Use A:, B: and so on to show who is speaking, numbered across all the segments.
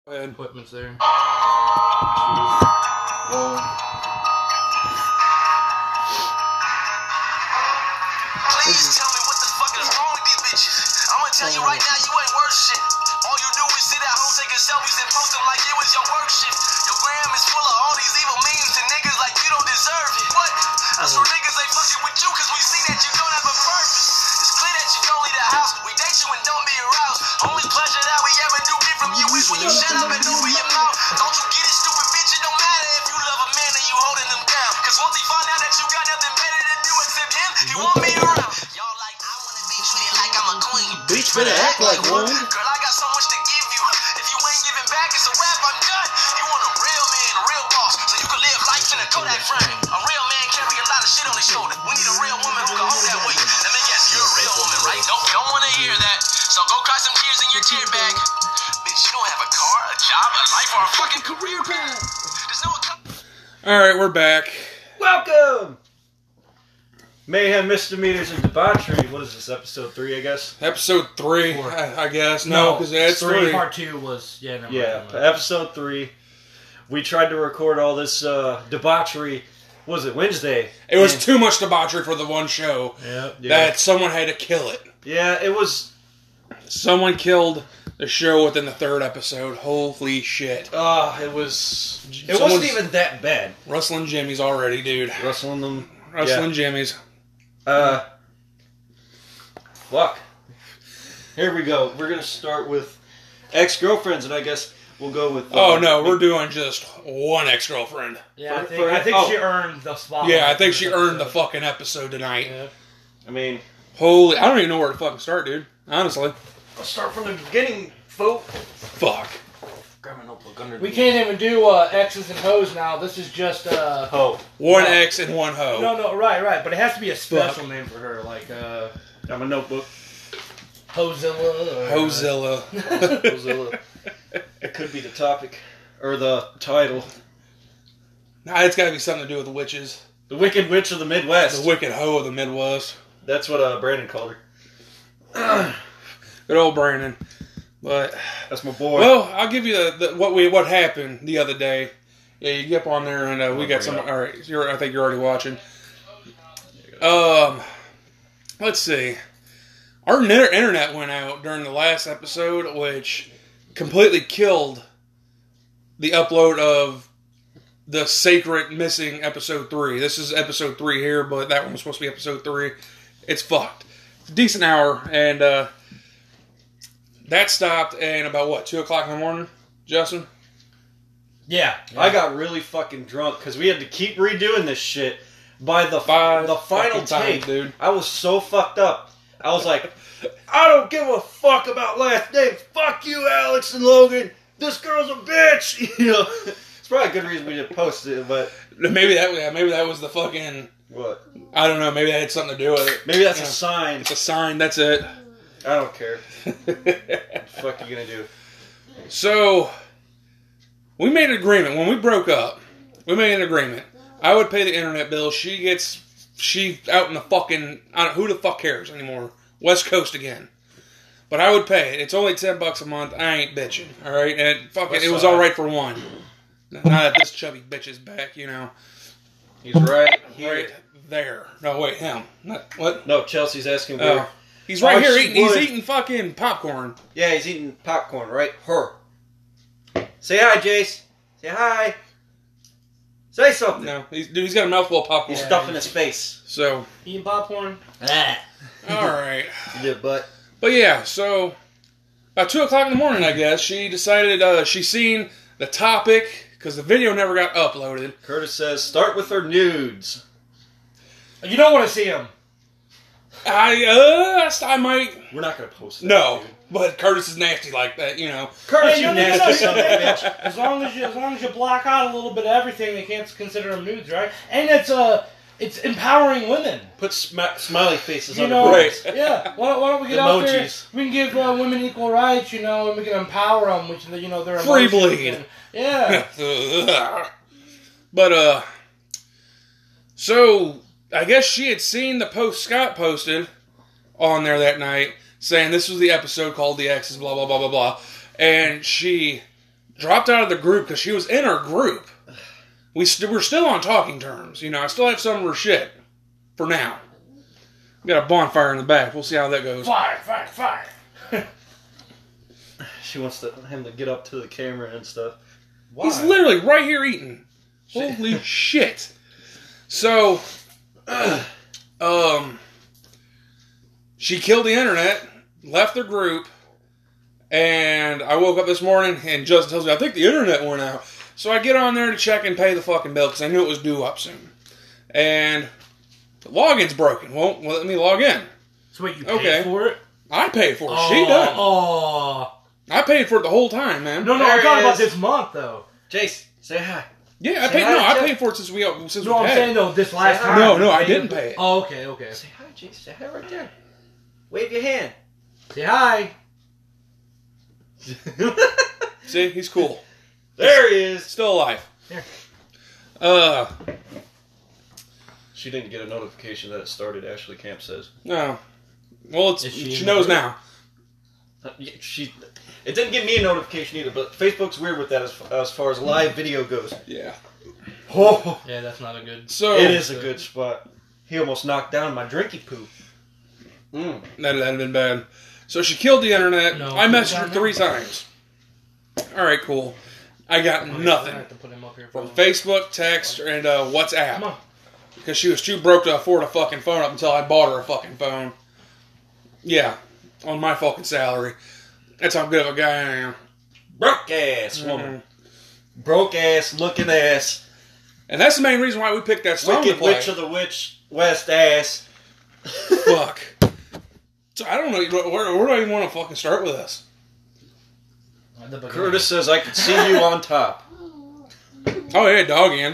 A: Equipment's there.
B: Please tell me what the fuck is wrong with these bitches. I'm gonna tell you right now, you ain't worth shit. All you do is sit at home taking selfies and post them like it was your work shit. Your gram is full of all these evil memes to niggas like you don't deserve it. What? I swear niggas ain't fucking with you cause we see that you don't have a purpose. It's clear that you don't leave the house. We date you and don't be aroused. Only pleasure that we ever do get from you is when you shut up and open your mouth. Don't you get it, stupid bitch? It don't matter if you love a man and you holding them down. Cause once he find out that you got nothing better to do except him, he won't be around. Y'all like, I wanna be treated like I'm a queen.
C: Bitch better act like one.
B: Girl, I got so much to give you. If you ain't giving back, it's a wrap, I'm done. You want a real man, a real boss, so you can live life in a Kodak frame. A real man carry a lot of shit on his shoulder. We need a real woman who can hold that weight. Let me guess, you're a real woman, right? Don't wanna hear that. So go cry some tears in your tear bag. Bitch, you don't have a car, a job, a life, or a fucking career path. There's no
A: Alright, we're back.
C: Welcome! Mayhem, Misdemeanors, and Debauchery. What is this, episode 3, I guess?
A: Episode 3, I guess. No, because that's 3.
D: Part 2 was,
C: Episode 3. We tried to record all this debauchery, what was it, Wednesday?
A: It was too much debauchery for the one show.
C: Yeah.
A: That someone had to kill it.
C: Yeah, it was...
A: Someone killed the show within the 3rd episode. Holy shit.
C: It wasn't even that bad.
A: Rustling Jimmy's already, dude.
C: Rustling them.
A: Rustling Jimmy's.
C: Fuck. Here we go. We're going to start with ex-girlfriends, and I guess we'll go with...
A: we're doing just one ex-girlfriend.
D: Yeah, I think she earned the spot.
A: Yeah, I think she earned the fucking episode tonight.
C: Yeah. I mean...
A: Holy... I don't even know where to fucking start, dude. Honestly.
C: Let's start from the beginning, folk.
A: Fuck.
C: Grab my notebook under
D: We can't even do X's and hoes now. This is just
C: ho.
A: One X and one ho.
D: No, right. But it has to be a special name for her, like
C: Got my notebook.
D: Hozilla.
A: Hozilla.
C: Hozilla. It could be the topic or the title.
A: Nah, it's got to be something to do with the witches.
C: The Wicked Witch of the Midwest.
A: The Wicked Hoe of the Midwest.
C: That's what Brandon called her.
A: Good old Brandon. But
C: that's my boy.
A: Well, I'll give you what happened the other day. Yeah, you get up on there and we got some. All right, I think you're already watching. Let's see. Our internet went out during the last episode, which completely killed the upload of the Sacred Missing episode 3. This is episode 3 here, but that one was supposed to be episode 3. It's fucked. It's a decent hour, and that stopped in about, 2 o'clock in the morning, Justin?
D: Yeah.
C: I got really fucking drunk because we had to keep redoing this shit. By the final take,
A: dude.
C: I was so fucked up. I was like, I don't give a fuck about last names. Fuck you, Alex and Logan. This girl's a bitch. You know, it's probably a good reason we didn't post it, but
A: maybe that was the fucking
C: what?
A: I don't know. Maybe that had something to do with it.
C: Maybe that's a sign.
A: It's a sign. That's it.
C: I don't care. What the fuck are you gonna do?
A: So we made an agreement when we broke up. We made an agreement. I would pay the internet bill. She out in the fucking... who the fuck cares anymore? West Coast again. But I would pay it. It's only $10 a month. I ain't bitching. Alright? And it was alright for one. Now that this chubby bitch is back, you know.
C: He's right here.
A: Right there. No, wait, him. What?
C: No, Chelsea's asking where...
A: He's right here eating... He's eating fucking popcorn.
C: Yeah, he's eating popcorn, right? Her. Say hi, Jace. Say hi. Say something.
A: No, he's got a mouthful of popcorn.
C: He's stuffing his face.
A: So
D: eating popcorn.
A: All right.
C: Yeah, but
A: yeah. So about 2 o'clock in the morning, I guess she decided she seen the topic because the video never got uploaded.
C: Curtis says, "Start with her nudes."
D: You don't want to see them.
A: I might.
C: We're not gonna post that.
A: No. But Curtis is nasty like that, you know.
C: Curtis, you nasty son of a bitch.
D: As long as you block out a little bit of everything, they can't consider them nudes, right? And it's empowering women.
C: Put smiley faces on
D: the
A: right.
D: Yeah. Why don't we get out there? We can give women equal rights, you know, and we can empower them, which they're
A: free bleed.
D: Yeah.
A: But so I guess she had seen the post Scott posted on there that night, saying this was the episode called The X's, blah, blah, blah, blah, blah. And she dropped out of the group because she was in our group. We're still on talking terms. You know, I still have some of her shit for now. We got a bonfire in the back. We'll see how that goes.
D: Fire.
C: She wants him to get up to the camera and stuff.
D: Why?
A: He's literally right here eating. Holy shit. So, she killed the internet, left the group, and I woke up this morning and Justin tells me, I think the internet went out. So I get on there to check and pay the fucking bill because I knew it was due up soon. And the login's broken. Won't let me log in.
D: So wait, you paid for it?
A: I paid for it. She done.
D: Oh.
A: I paid for it the whole time, man.
D: No,
C: There
D: I'm talking
C: it
D: about
C: is.
D: this month, though.
C: Jace, say hi.
A: Yeah, I
C: Say
A: paid.
C: hi
A: No,
C: to
A: I
C: Jeff.
A: paid for it since we
D: No,
A: paid.
D: I'm saying, though, this last
C: Say
D: time.
C: hi.
A: No, I didn't pay it.
D: Oh, okay.
C: Say hi, Jace. Say hi right there. Wave your hand.
D: Say hi.
A: See, he's cool.
C: There he is.
A: Still alive.
D: Here.
C: She didn't get a notification that it started, Ashley Camp says.
A: No. Well,
D: Is she
A: she
D: in
A: knows
D: the
A: now.
C: It didn't give me a notification either, but Facebook's weird with that as far as live video goes.
A: Yeah.
C: Oh,
D: Yeah, that's not a good...
A: So
C: it is a good spot. He almost knocked down my drinky poo.
A: That'd have been bad. So she killed the internet.
D: No,
A: I messaged her
D: no.
A: 3 times. All right, cool. I got
D: I
A: nothing
D: have to put him up here
A: from
D: for
A: Facebook, text, and
D: Come
A: WhatsApp
D: on.
A: because she was too broke to afford a fucking phone up until I bought her a fucking phone. Yeah, on my fucking salary. That's how good of a guy I am.
C: Broke ass woman. Broke ass looking ass.
A: And that's the main reason why we picked that song to
C: Wicked
A: play.
C: Witch of the Witch West ass.
A: Fuck. So I don't know where do I even want to fucking start with this.
D: At the beginning.
C: Curtis says I could see you on top.
A: Oh yeah, dog in.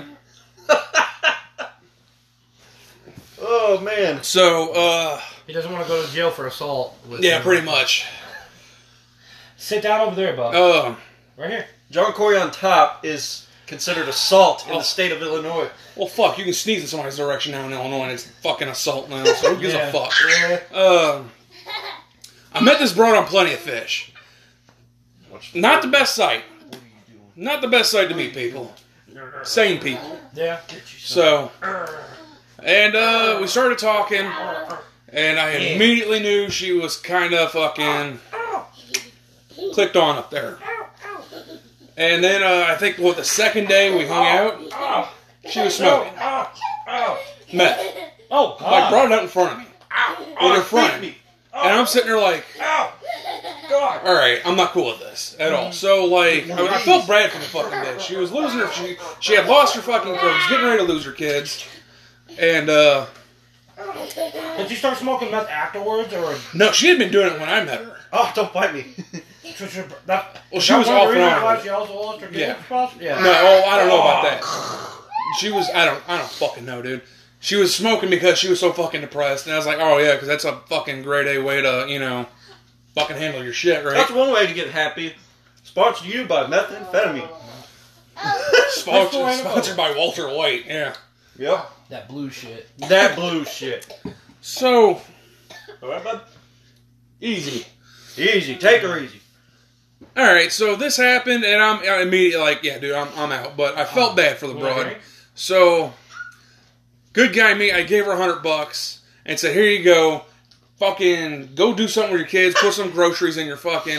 C: Oh man.
A: So
D: He doesn't want to go to jail for assault. With
A: yeah,
D: him.
A: pretty much.
D: Sit down over there, bud. Right here.
C: John Corey on top is considered assault in the state of Illinois.
A: Well, fuck, you can sneeze in somebody's direction now in Illinois and it's fucking assault now, so who gives
D: Yeah.
A: a fuck?
C: Yeah.
A: I met this broad on Plenty of Fish. Not the best site. Not the best site to meet people. Sane people.
D: Yeah.
A: So, and we started talking, and I immediately knew she was kind of fucking clicked on up there. And then I think, the second day we hung out, she was smoking. Meth.
D: Oh, God.
A: Like, brought it out in front of me. With her friend. And I'm sitting there like, alright, I'm not cool with this at all. So, like, I felt bad for the fucking bitch. She was losing her, she had lost her fucking, or was getting ready to lose her kids. And,
D: Did you start smoking meth afterwards, or?
A: no, she had been doing it when I met her.
C: Oh, don't bite me.
A: Well, she was off and on.
D: She also lost her kids.
A: Yeah.
D: Yeah.
A: No, I don't know about that. She was, I don't fucking know, dude. She was smoking because she was so fucking depressed. And I was like, oh yeah, because that's a fucking grade A way to, fucking handle your shit, right?
C: That's one way to get happy. Sponsored you by methamphetamine.
A: Sponsored by Walter White, yeah.
C: Yep.
D: That blue shit.
C: That blue shit.
A: So,
C: Alright, bud?
A: easy.
C: Easy. Take her easy.
A: Alright, so this happened, and I'm immediately like, yeah, dude, I'm out. But I felt bad for the broad. So, good guy me, I gave her $100 and said, here you go. Fucking go do something with your kids. Put some groceries in your fucking,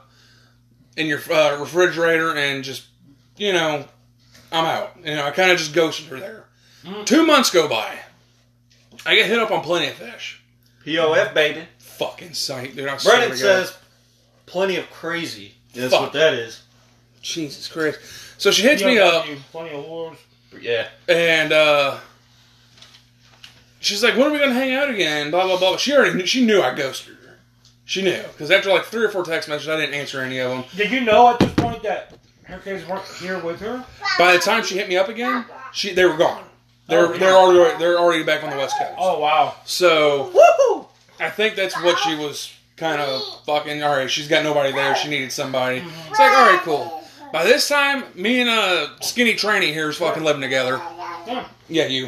A: refrigerator and just, I'm out. I kind of just ghosted her there. 2 months go by. I get hit up on Plenty of Fish.
C: POF, baby.
A: Fucking site, dude. I swear
C: Brennan
A: to God.
C: says plenty of crazy. That's
A: Fuck.
C: what that is.
A: Jesus Christ. So she hits me up,
D: Plenty of whores.
C: Yeah.
A: and she's like, when are we going to hang out again? Blah, blah, blah. She knew I ghosted her. She knew. Because after like 3 or 4 text messages, I didn't answer any of them.
D: Did you know at this point that her kids weren't here with her?
A: By the time she hit me up again, they were gone. They're already back on the West Coast.
D: Oh, wow.
A: So,
C: Woohoo!
A: I think that's what she was kind of fucking, alright, she's got nobody there, she needed somebody. It's like, alright, cool. By this time, me and Skinny Tranny here is fucking living together. Yeah, you.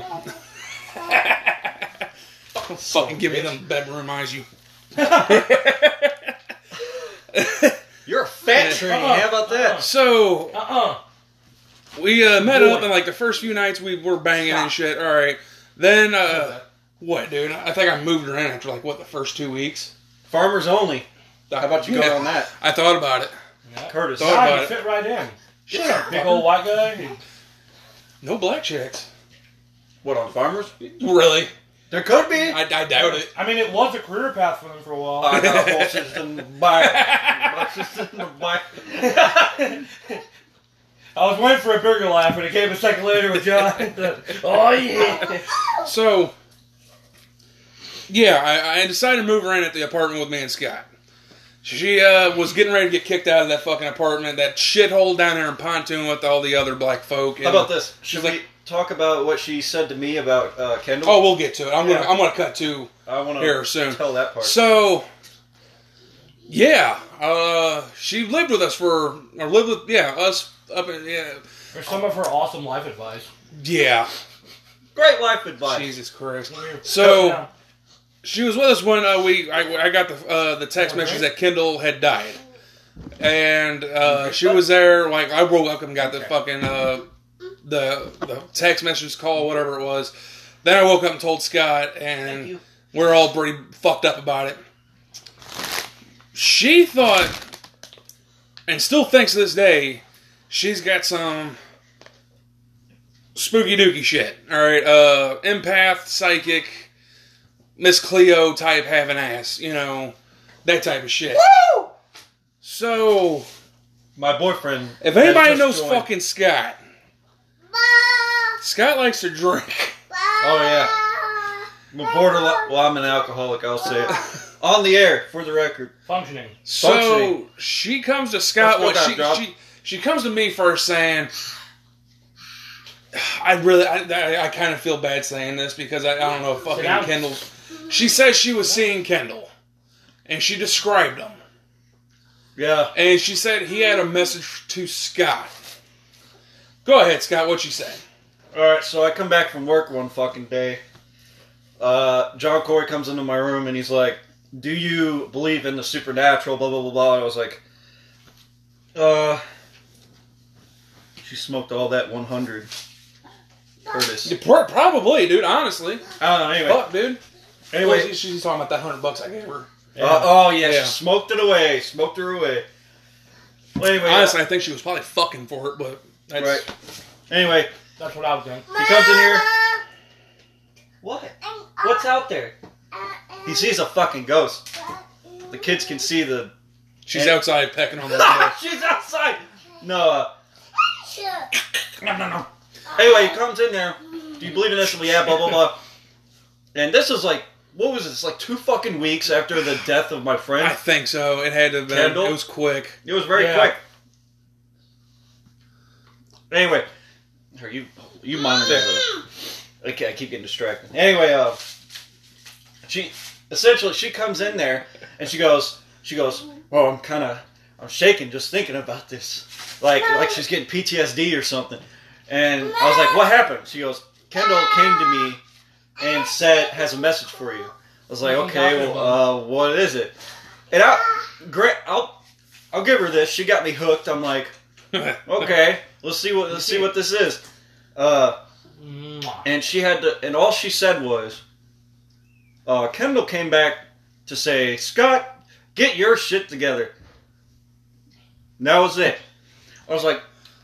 A: Fucking give me them bedroom eyes, you.
C: You're a fat trainee. How about that?
A: So we met up, and like the first few nights we were banging and shit. All right, then what, dude? I think I moved her in after like the first 2 weeks.
C: Farmers only. How about you go on that?
A: I thought about it.
D: Yeah.
C: Curtis.
A: Thought about
D: You
A: it.
D: fit right in.
C: Yeah.
D: Big old white guy.
A: No black chicks.
C: What, on Farmers?
A: Really?
C: There could be.
A: I doubt it.
D: I mean, it was a career path for them for a while.
C: I got a whole system to buy.
D: I was waiting for a bigger laugh, and it came a second later with John. Oh, yeah.
A: So, yeah, I decided to move her in at the apartment with me and Scott. She was getting ready to get kicked out of that fucking apartment, that shithole down there in Pontoon with all the other black folk.
C: How about this? Should we talk about what she said to me about Kendall?
A: Oh, we'll get to it. I'm gonna cut to
C: I want
A: here soon.
C: Tell that part.
A: So, yeah, she lived with us us up in
D: For some of her awesome life advice.
A: yeah.
C: Great life advice.
A: Jesus Christ. So she was with us when I got the text message that Kendall had died, and she was there. Like I woke up and got the fucking the text message call, whatever it was. Then I woke up and told Scott, and we're all pretty fucked up about it. She thought, and still thinks to this day, she's got some spooky dooky shit. Alright, empath, psychic, Miss Cleo type having ass, that type of shit.
C: Woo!
A: So,
C: My boyfriend.
A: if anybody
C: has
A: knows
C: just joined.
A: fucking Scott, Scott likes to drink.
C: Oh yeah. I'm borderline. Well, I'm an alcoholic. I'll say it on the air for the record.
D: Functioning.
A: So
C: Functioning.
A: she comes to Scott.
C: Let's
A: Well,
C: go down, Job.
A: she comes to me first saying, I kind of feel bad saying this because I don't know if fucking
D: down.
A: Kendall. She says she was seeing Kendall, and she described him,
C: Yeah.
A: and she said he had a message to Scott. Go ahead, Scott. What you say?
C: All right. So I come back from work one fucking day. John Corey comes into my room and he's like, "Do you believe in the supernatural?" Blah blah blah blah. I was like, She smoked all that 100. Curtis.
A: Probably, dude. Honestly,
C: I don't know. Anyway.
A: fuck, dude.
C: Anyway.
A: Well, she's talking about that $100 I gave her.
C: Oh yeah,
A: Yeah.
C: she smoked it away. Smoked her away. Well, anyway.
A: Honestly, I think she was probably fucking for it, but that's,
C: Right. Anyway,
D: That's what I was doing.
C: he comes in here. What? What's out there? He sees a fucking ghost. The kids can see the.
A: she's outside pecking on the window.
C: She's outside. No. No. Anyway, he comes in there. Do you believe in this? Yeah, blah blah blah. And this is like, what was this? Like 2 fucking weeks after the death of my friend.
A: I think so. It had to have been.
C: Kendall?
A: It was quick.
C: It was very
D: Yeah.
C: quick. Anyway, you monitor the. Okay, I keep getting distracted. Anyway, she comes in there and she goes, "Oh, I'm shaking just thinking about this, like she's getting PTSD or something." And I was like, "What happened?" She goes, "Kendall came to me and has a message for you." I was like, "Okay, well, what is it?" And I'll give her this. She got me hooked. I'm like, "Okay, let's see what this is." And she had to, and all she said was, Kendall came back to say, "Scott, get your shit together." And that was it. I was like,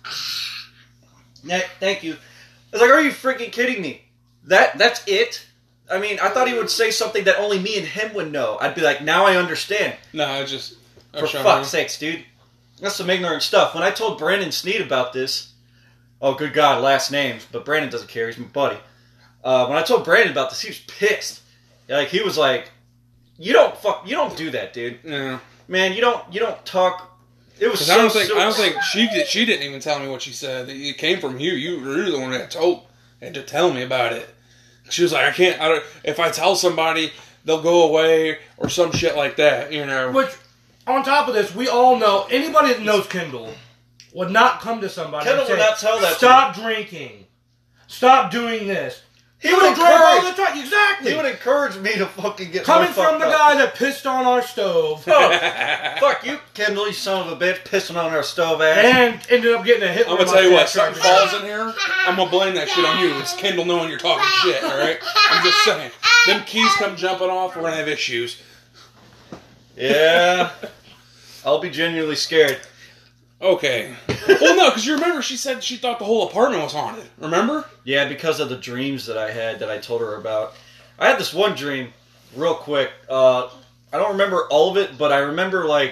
C: "Thank you." I was like, "Are you freaking kidding me? That's it?" I mean, I thought he would say something that only me and him would know. I'd be like, "Now I understand."
A: No, it's just
C: For fuck's sakes, dude. That's some ignorant stuff. When I told Brandon Sneed about this, oh good God, last names, but Brandon doesn't care. He's my buddy. When I told Brandon about this, he was pissed. Like he was like, "You don't do that, dude.
A: Yeah.
C: Man, you don't talk." It was. So,
A: I don't think she didn't even tell me what she said. It came from you. You were the one that had to tell me about it. She was like, I don't. If I tell somebody, they'll go away or some shit like that.
D: Which, on top of this, we all know anybody that knows Kendall would not come to somebody
C: Kendall
D: and say,
C: would not tell that.
D: "Stop drinking. Stop doing this."
C: He would
D: drink all
C: encourage.
D: the time. Exactly.
C: He would encourage me to fucking get
D: Coming
C: more
D: from the
C: fucked up.
D: guy that pissed on our stove
C: Fuck you, Kendall, you son of a bitch, pissing on our stove ass.
D: and ended up getting a hit.
A: I'm gonna tell you what, something falls in here, I'm gonna blame that shit on you. It's Kendall knowing you're talking shit, alright? I'm just saying. Them keys come jumping off, we're gonna have issues.
C: Yeah. I'll be genuinely scared.
A: Okay. Well, no, because you remember she said she thought the whole apartment was haunted. Remember?
C: Yeah, because of the dreams that I had that I told her about. I had this one dream, real quick. I don't remember all of it, but I remember, like,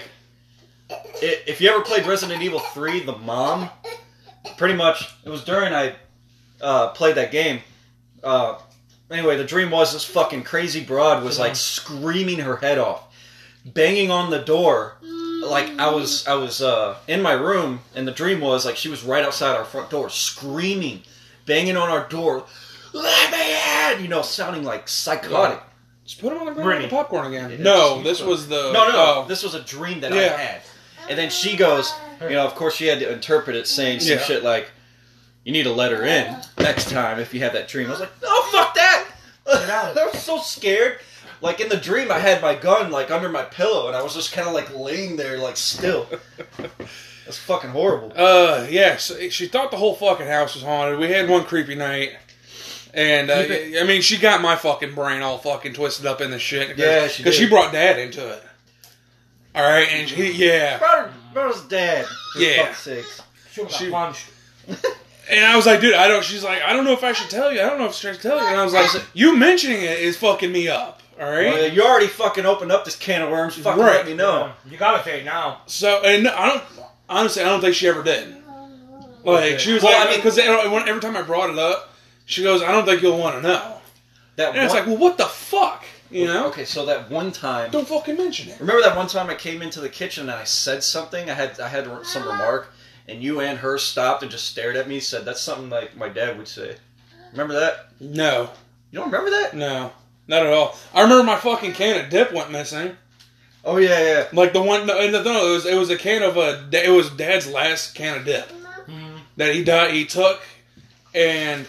C: if you ever played Resident Evil 3, the mom, pretty much, it was during I played that game. Anyway, the dream was this fucking crazy broad was, like, screaming her head off, banging on the door. Like, I was in my room, and the dream was, like, she was right outside our front door, screaming, banging on our door, let me in! You know, sounding like psychotic.
A: Just put them on the ground
D: Bring
A: with
D: it.
A: the popcorn again. No, this was the...
C: No, this was a dream that I
A: Yeah.
C: had. And then she goes, you know, of course she had to interpret it saying some
A: Yeah.
C: shit like, you need to let her in next time if you have that dream. I was like, oh, fuck that! I was so scared. Like, in the dream, I had my gun, like, under my pillow, and I was just kind of, like, laying there, like, still. That's fucking horrible.
A: Yes, she thought the whole fucking house was haunted. We had one creepy night. And, I mean, she got my fucking brain all fucking twisted up in this shit.
C: Yeah, she did.
A: Because she brought Dad into it. Alright, and yeah.
C: Brought his dad, for
A: Yeah.
C: fuck's sakes.
D: She got punched.
A: And I was like, dude, she's like, I don't know if I should tell you. I don't know if I should tell you. And I was like, you mentioning it is fucking me up. Alright?
C: Well, you already fucking opened up this can of worms. Fucking
A: Right.
C: let me know.
D: You gotta say it now.
A: So, and honestly, I don't think she ever did. Like, she was
C: Well,
A: like,
C: I mean-
A: because every time I brought it up, she goes, I don't think you'll want to know.
C: That
A: And it's
C: one-
A: like, well, what the fuck? You know?
C: Okay, so that one time...
A: Don't fucking mention it.
C: Remember that one time I came into the kitchen and I said something? I had some remark, and you and her stopped and just stared at me. Said that's something like my dad would say. Remember that?
A: No.
C: You don't remember that?
A: No. Not at all. I remember my fucking can of dip went missing.
C: Oh yeah.
A: Like the one, no, it was a can of it was Dad's last can of dip that he took, and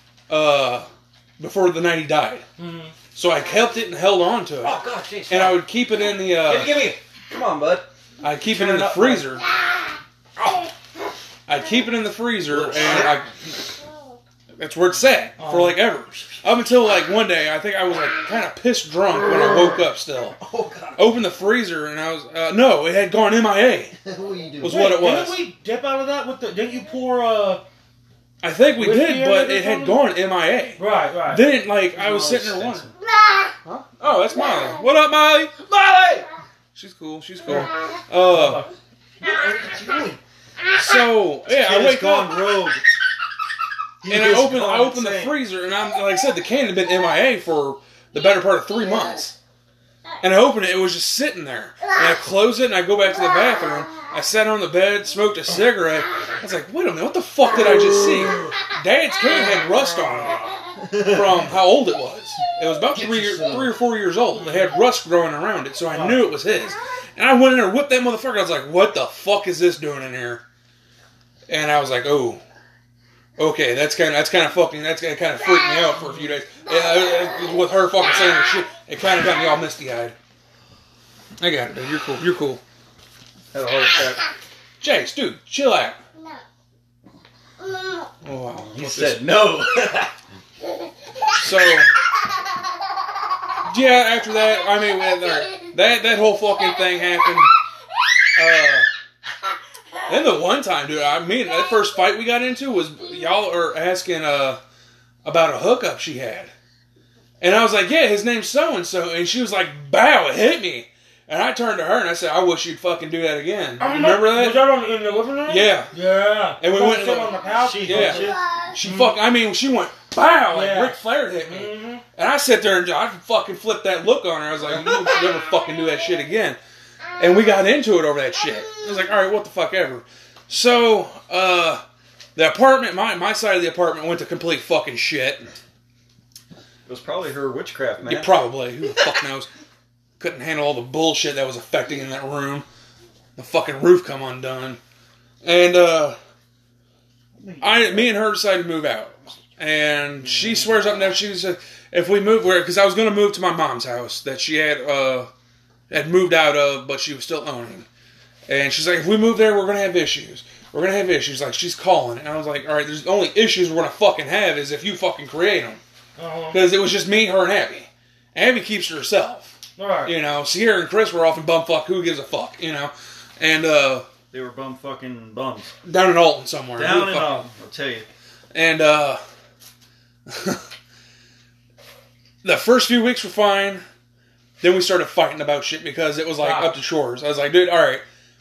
A: before the night he died. So I kept it and held on to it,
C: Oh god, jeez.
A: and I would keep it in the.
C: give me. Come on, bud.
A: I'd keep it
C: Turn
A: in
C: it
A: the
C: up,
A: freezer. I'd keep it in the freezer, and that's where it's sat for like ever. Up until like one day, I think I was like kind of pissed drunk when I woke up still.
C: Oh god.
A: Opened the freezer and I was no, it had gone MIA.
C: What are you doing?
A: Was what it was.
D: Didn't we dip out of that with the? Didn't you pour?
A: I think we
D: Whiskey
A: did,
D: in
A: but
D: it or
A: it had
D: something?
A: gone MIA.
D: Right.
A: Then like I was
C: Oh,
A: sitting there
C: Spencer.
A: wondering. Huh? Oh, that's Molly. What up, Molly?
C: Molly!
A: She's cool. She's cool. So yeah, I
C: Kid has
A: wake
C: gone
A: up.
C: rogue. He
A: And
C: has
A: I
C: gone
A: opened the
C: insane.
A: freezer, and I'm like I said, the can had been MIA for the better part of 3 months. And I opened it; it was just sitting there. And I close it, and I go back to the bathroom. I sat on the bed, smoked a cigarette. I was like, "Wait a minute, what the fuck did I just see?" Dad's can had rust on it from how old it was. It was about 3 or 4 years old. It had rust growing around it, so I knew it was his. And I went in there, whipped that motherfucker. I was like, "What the fuck is this doing in here?" And I was like, "Oh." Okay, that's kind of freaked me out for a few days. With her fucking saying her shit, it kind of got me all misty eyed. I got it, dude. You're cool. You're cool.
C: Had a heart attack.
A: Jace, dude, chill out. Oh wow.
C: He said no.
A: So. Yeah, after that, I mean, that whole fucking thing happened. Then the one time, dude, that first fight we got into was y'all are asking about a hookup she had. And I was like, yeah, his name's so-and-so. And she was like, bow, it hit me. And I turned to her and I said, I wish you'd fucking do that again. Remember that?
D: Was that in the living room?
A: Yeah.
D: Yeah.
A: And we went
D: sit on the couch.
A: She she went, bow, like
D: Yeah.
A: Ric Flair hit me. And I sat there and I fucking flipped that look on her. I was like, you never fucking do that shit again. And we got into it over that shit. I was like, alright, what the fuck ever. So, the apartment, my side of the apartment went to complete fucking shit.
C: It was probably her witchcraft, man.
A: Yeah, probably. Who the fuck knows? Couldn't handle all the bullshit that was affecting in that room. The fucking roof come undone. And, me and her decided to move out. And she swears up and down, she said, if we move, because I was going to move to my mom's house that she had moved out of, but she was still owning. And she's like, if we move there, we're going to have issues. We're going to have issues. Like, she's calling. And I was like, all right, there's the only issues we're going to fucking have is if you fucking create them. Because it was just me, her, and Abby. Abby keeps to herself.
D: Right.
A: You know, Sierra and Chris were off in bumfuck. Who gives a fuck? You know? And,
C: They were fucking bums.
A: down in Alton somewhere.
C: Down in Alton, I'll tell you.
A: And, the first few weeks were fine. Then we started fighting about shit because it was like up to chores. I was like, dude, alright.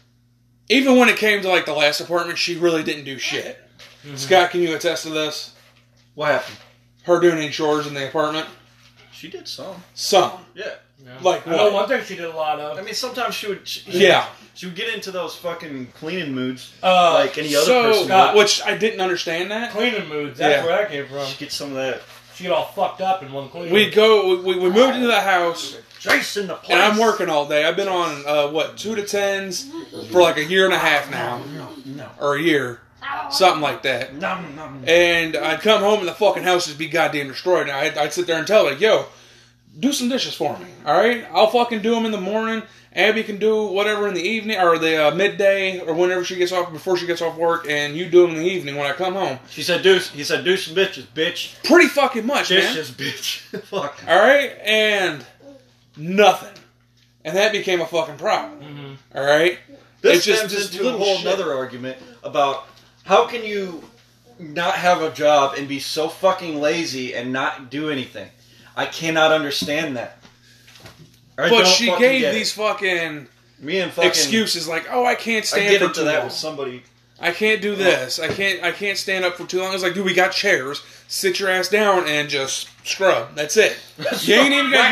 A: Even when it came to like the last apartment, she really didn't do shit. Mm-hmm. Scott, can you attest to this?
C: What happened?
A: Her doing any chores in the apartment?
C: She did some.
A: Some.
C: Yeah.
A: Like
D: I know one thing she did a lot of.
C: I mean, sometimes she would. She would get into those fucking cleaning moods like any other person would.
A: Which I didn't understand that.
D: Cleaning moods, that's where that came from.
C: She gets some of that.
D: She get all fucked up in one cleaning.
A: We moved into the house.
C: Jason, the place.
A: And I'm working all day. I've been on, 2 to 10s for like a year and a half now.
C: No.
A: Or a year. Something like that.
C: No.
A: And I'd come home and the fucking house would be goddamn destroyed. And I'd sit there and tell her, like, yo, do some dishes for me, alright? I'll fucking do them in the morning. Abby can do whatever in the evening, or the midday, or whenever she gets off, before she gets off work, and you do them in the evening when I come home.
C: He said, do some bitches, bitch.
A: Pretty fucking much, man.
C: Dishes, bitch. Fuck.
A: Alright? And nothing. And that became a fucking problem. Mm-hmm. Alright?
C: This stems into a whole other argument about how can you not have a job and be so fucking lazy and not do anything. I cannot understand that.
A: But she gave these fucking excuses like, "Oh, I can't stand
C: I get
A: for
C: into
A: too
C: that
A: long.
C: with somebody.
A: I can't do this. I can't stand up for too long." It's like, dude, we got chairs. Sit your ass down and just scrub. That's it. You ain't even got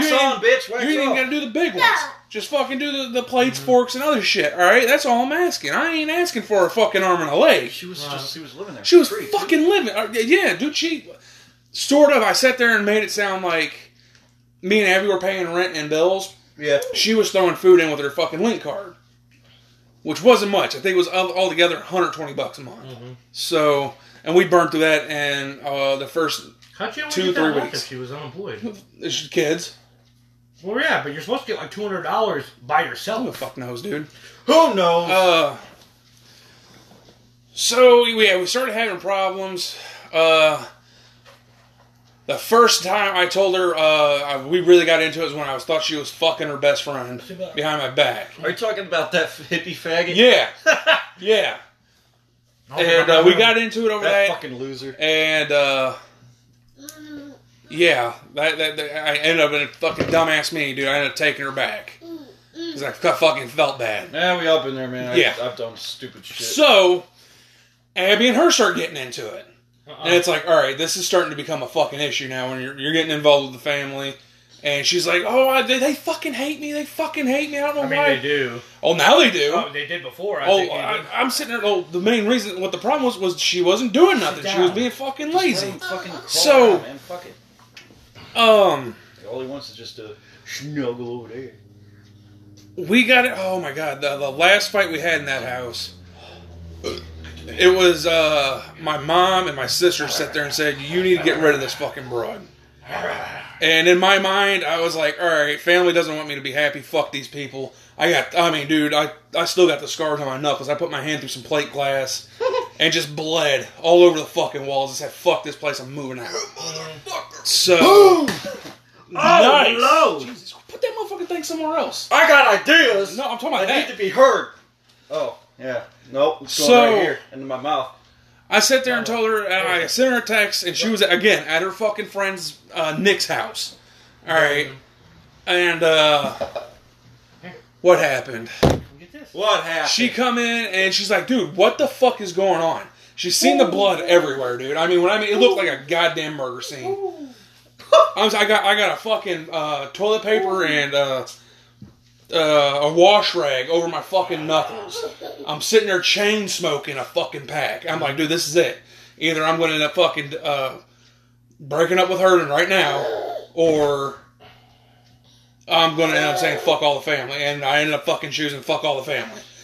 A: to do the big ones. Just fucking do the plates, forks, and other shit. All right, that's all I'm asking. I ain't asking for a fucking arm and a leg.
C: She was living there.
A: She was fucking living. Yeah, dude. She sort of. I sat there and made it sound like me and Abby were paying rent and bills.
C: Yeah.
A: She was throwing food in with her fucking link card, which wasn't much. I think it was altogether $120 a month. Mm-hmm. So, and we burned through that in the first 2-3 weeks.
D: If she was unemployed.
A: It's kids.
D: Well, yeah, but you're supposed to get like $200 by yourself.
A: Who the fuck knows, dude?
C: Who knows?
A: So we started having problems. The first time I told her we really got into it was when I thought she was fucking her best friend behind my back.
C: Are you talking about that hippie faggot?
A: Yeah. Yeah. And we got into it over that.
C: That fucking loser.
A: And, yeah. That I ended up in a fucking dumbass me, dude. I ended up taking her back. Because I fucking felt bad.
C: Yeah, we all been there, man. I've done stupid shit.
A: So, Abby and her start getting into it. And it's like, alright, this is starting to become a fucking issue now when you're getting involved with the family. And she's like, oh, they fucking hate me. They fucking hate me. I don't know why.
D: I mean, they do.
A: Oh, now they do.
D: Oh, they did before.
A: I'm sitting there. Oh, the main reason, what the problem was she wasn't doing nothing. She was being fucking lazy. So,
C: man, fuck it.
A: All
C: he wants is just to snuggle over there.
A: We got it. Oh my god, the last fight we had in that house. It was my mom and my sister sat there and said, "You need to get rid of this fucking broad." And in my mind, I was like, "All right, family doesn't want me to be happy. Fuck these people." Dude, I still got the scars on my knuckles. I put my hand through some plate glass and just bled all over the fucking walls. I said, "Fuck this place. I'm moving out." So,
C: boom!
A: Nice.
C: Oh, no!
A: Jesus, put that motherfucking thing somewhere else.
C: I got ideas.
A: No, I'm talking about
C: that
A: that.
C: need to be heard. Oh, yeah. Nope, it's going right here into my mouth.
A: I sat there and told her, and I sent her a text, and she was, again, at her fucking friend's Nick's house. Alright. And, what happened?
C: What happened?
A: She come in, and she's like, dude, what the fuck is going on? She's seen the blood everywhere, dude. It looked like a goddamn murder scene. I got a fucking toilet paper and a wash rag over my fucking knuckles. I'm sitting there chain smoking a fucking pack. I'm like, dude, this is it. Either I'm going to end up fucking breaking up with her right now, or I'm going to end up saying fuck all the family. And I ended up fucking choosing fuck all the family.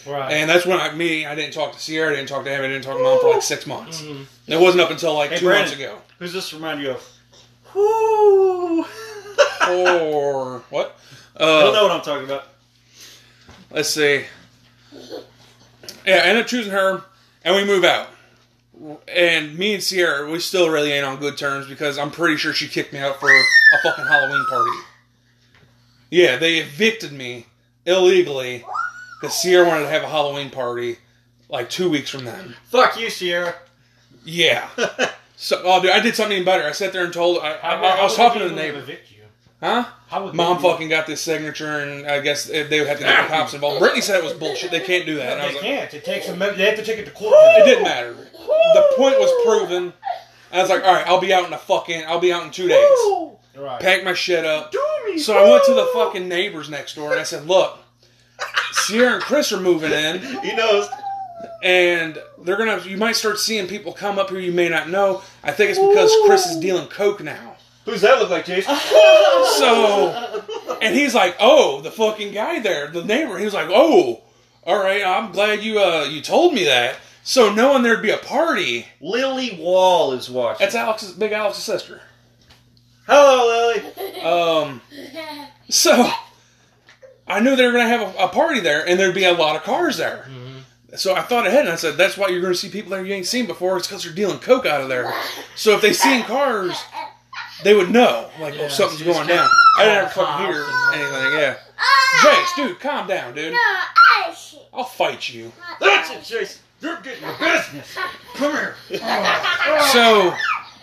D: Right.
A: And that's when I didn't talk to Sierra, I didn't talk to Abby, I didn't talk to Mom for like 6 months. It wasn't up until like 2 months ago.
C: Who's this remind you of? Whoo!
A: Or what?
C: I don't know what I'm talking about.
A: Let's see. Yeah, I end up choosing her, and we move out. And me and Sierra, we still really ain't on good terms because I'm pretty sure she kicked me out for a fucking Halloween party. Yeah, they evicted me illegally because Sierra wanted to have a Halloween party like 2 weeks from then.
C: Fuck you, Sierra.
A: Yeah. So, oh, dude, I did something even better. I sat there and told... I was talking to the neighbor. Huh? Mom fucking got this signature, and I guess they would have to get the cops involved. Brittany said it was bullshit. They can't do that.
D: No,
A: and
D: they can't. It takes they have to take it to court.
A: It didn't matter. The point was proven. I was like, all right, I'll be out in 2 days.
D: Right.
A: Pack my shit up. So I went to the fucking neighbors next door, and I said, look, Sierra and Chris are moving in.
C: He knows.
A: And you might start seeing people come up here you may not know. I think it's because Chris is dealing coke now.
C: Who's that look like, Jason?
A: So, and he's like, oh, the fucking guy there, the neighbor. He was like, oh, all right, I'm glad you told me that. So knowing there'd be a party.
C: Lily Wall is watching.
A: That's Big Alex's sister.
C: Hello, Lily.
A: So I knew they were going to have a party there, and there'd be a lot of cars there. So I thought ahead, and I said, that's why you're going to see people there you ain't seen before. It's because they're dealing coke out of there. So if they seen cars, they would know, like, oh, something's going down. I didn't ever fucking hear anything, yeah. Jace, dude, calm down, dude. I'll fight you.
C: That's it, Jason. You're getting the business. Come here.
A: So,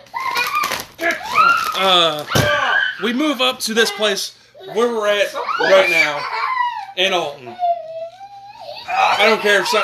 A: we move up to this place where we're at right now in Alton. I don't care if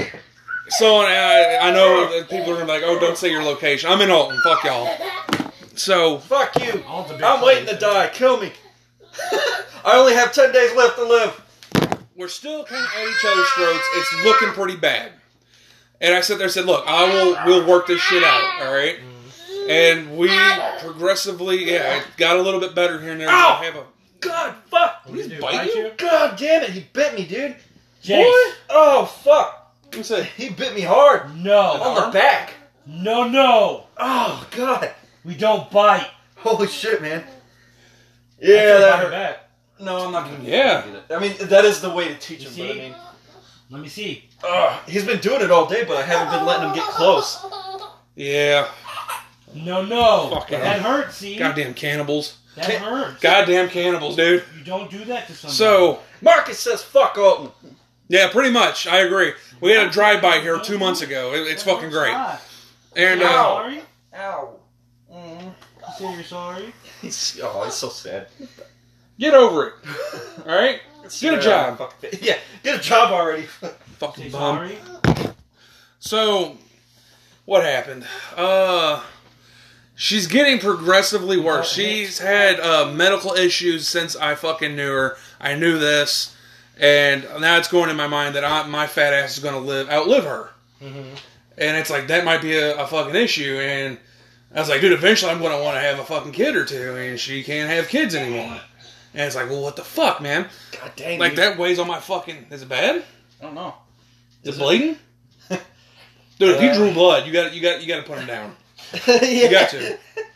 A: I know that people are going to be like, oh, don't say your location. I'm in Alton. Fuck y'all. So,
C: fuck you. I'm waiting to die. Kill me. I only have 10 days left to live.
A: We're still kind of at each other's throats. It's looking pretty bad. And I sat there and said, look, we'll work this shit out, all right? And we progressively, it got a little bit better here and there.
C: Ow! God, fuck.
A: He's biting you?
C: God damn it, he bit me, dude.
D: Jace.
C: What? Oh, fuck.
A: What's that?
C: He bit me hard.
D: No.
C: On the back.
D: No.
C: Oh, God.
D: We don't bite.
C: Holy shit, man. Yeah, that hurt.
D: Back.
C: No, I'm not going to
A: Yeah.
C: get it. I mean, that is the way to teach him, but I mean...
D: Let me see.
C: He's been doing it all day, but I haven't been letting him get close.
A: Yeah.
D: No.
A: Fucking
D: that hurts, see?
A: Goddamn cannibals.
D: That hurts.
A: Goddamn cannibals, dude.
D: You don't do that to somebody.
A: So...
C: Marcus says fuck Alton.
A: Yeah, pretty much. I agree. We had a drive-by here 2 months ago. It's fucking great. And,
D: sorry?
C: Ow.
D: You say you're sorry?
C: It's so sad.
A: get over it. Alright? Get a job.
C: Yeah, get a job already.
A: Fucking
D: Say
A: bum.
D: sorry?
A: So, what happened? She's getting progressively worse. She's had medical issues since I fucking knew her. I knew this. And now it's going in my mind that my fat ass is going to outlive her. Mm-hmm. And it's like, that might be a fucking issue. And I was like, dude, eventually I'm going to want to have a fucking kid or two. And she can't have kids anymore. And it's like, well, what the fuck, man?
C: God dang.
A: Like, that weighs on my fucking... Is it bad?
C: I don't know.
A: Is it bleeding? Dude, if you drew blood, you got to put him down.
C: Yeah.
A: You got to.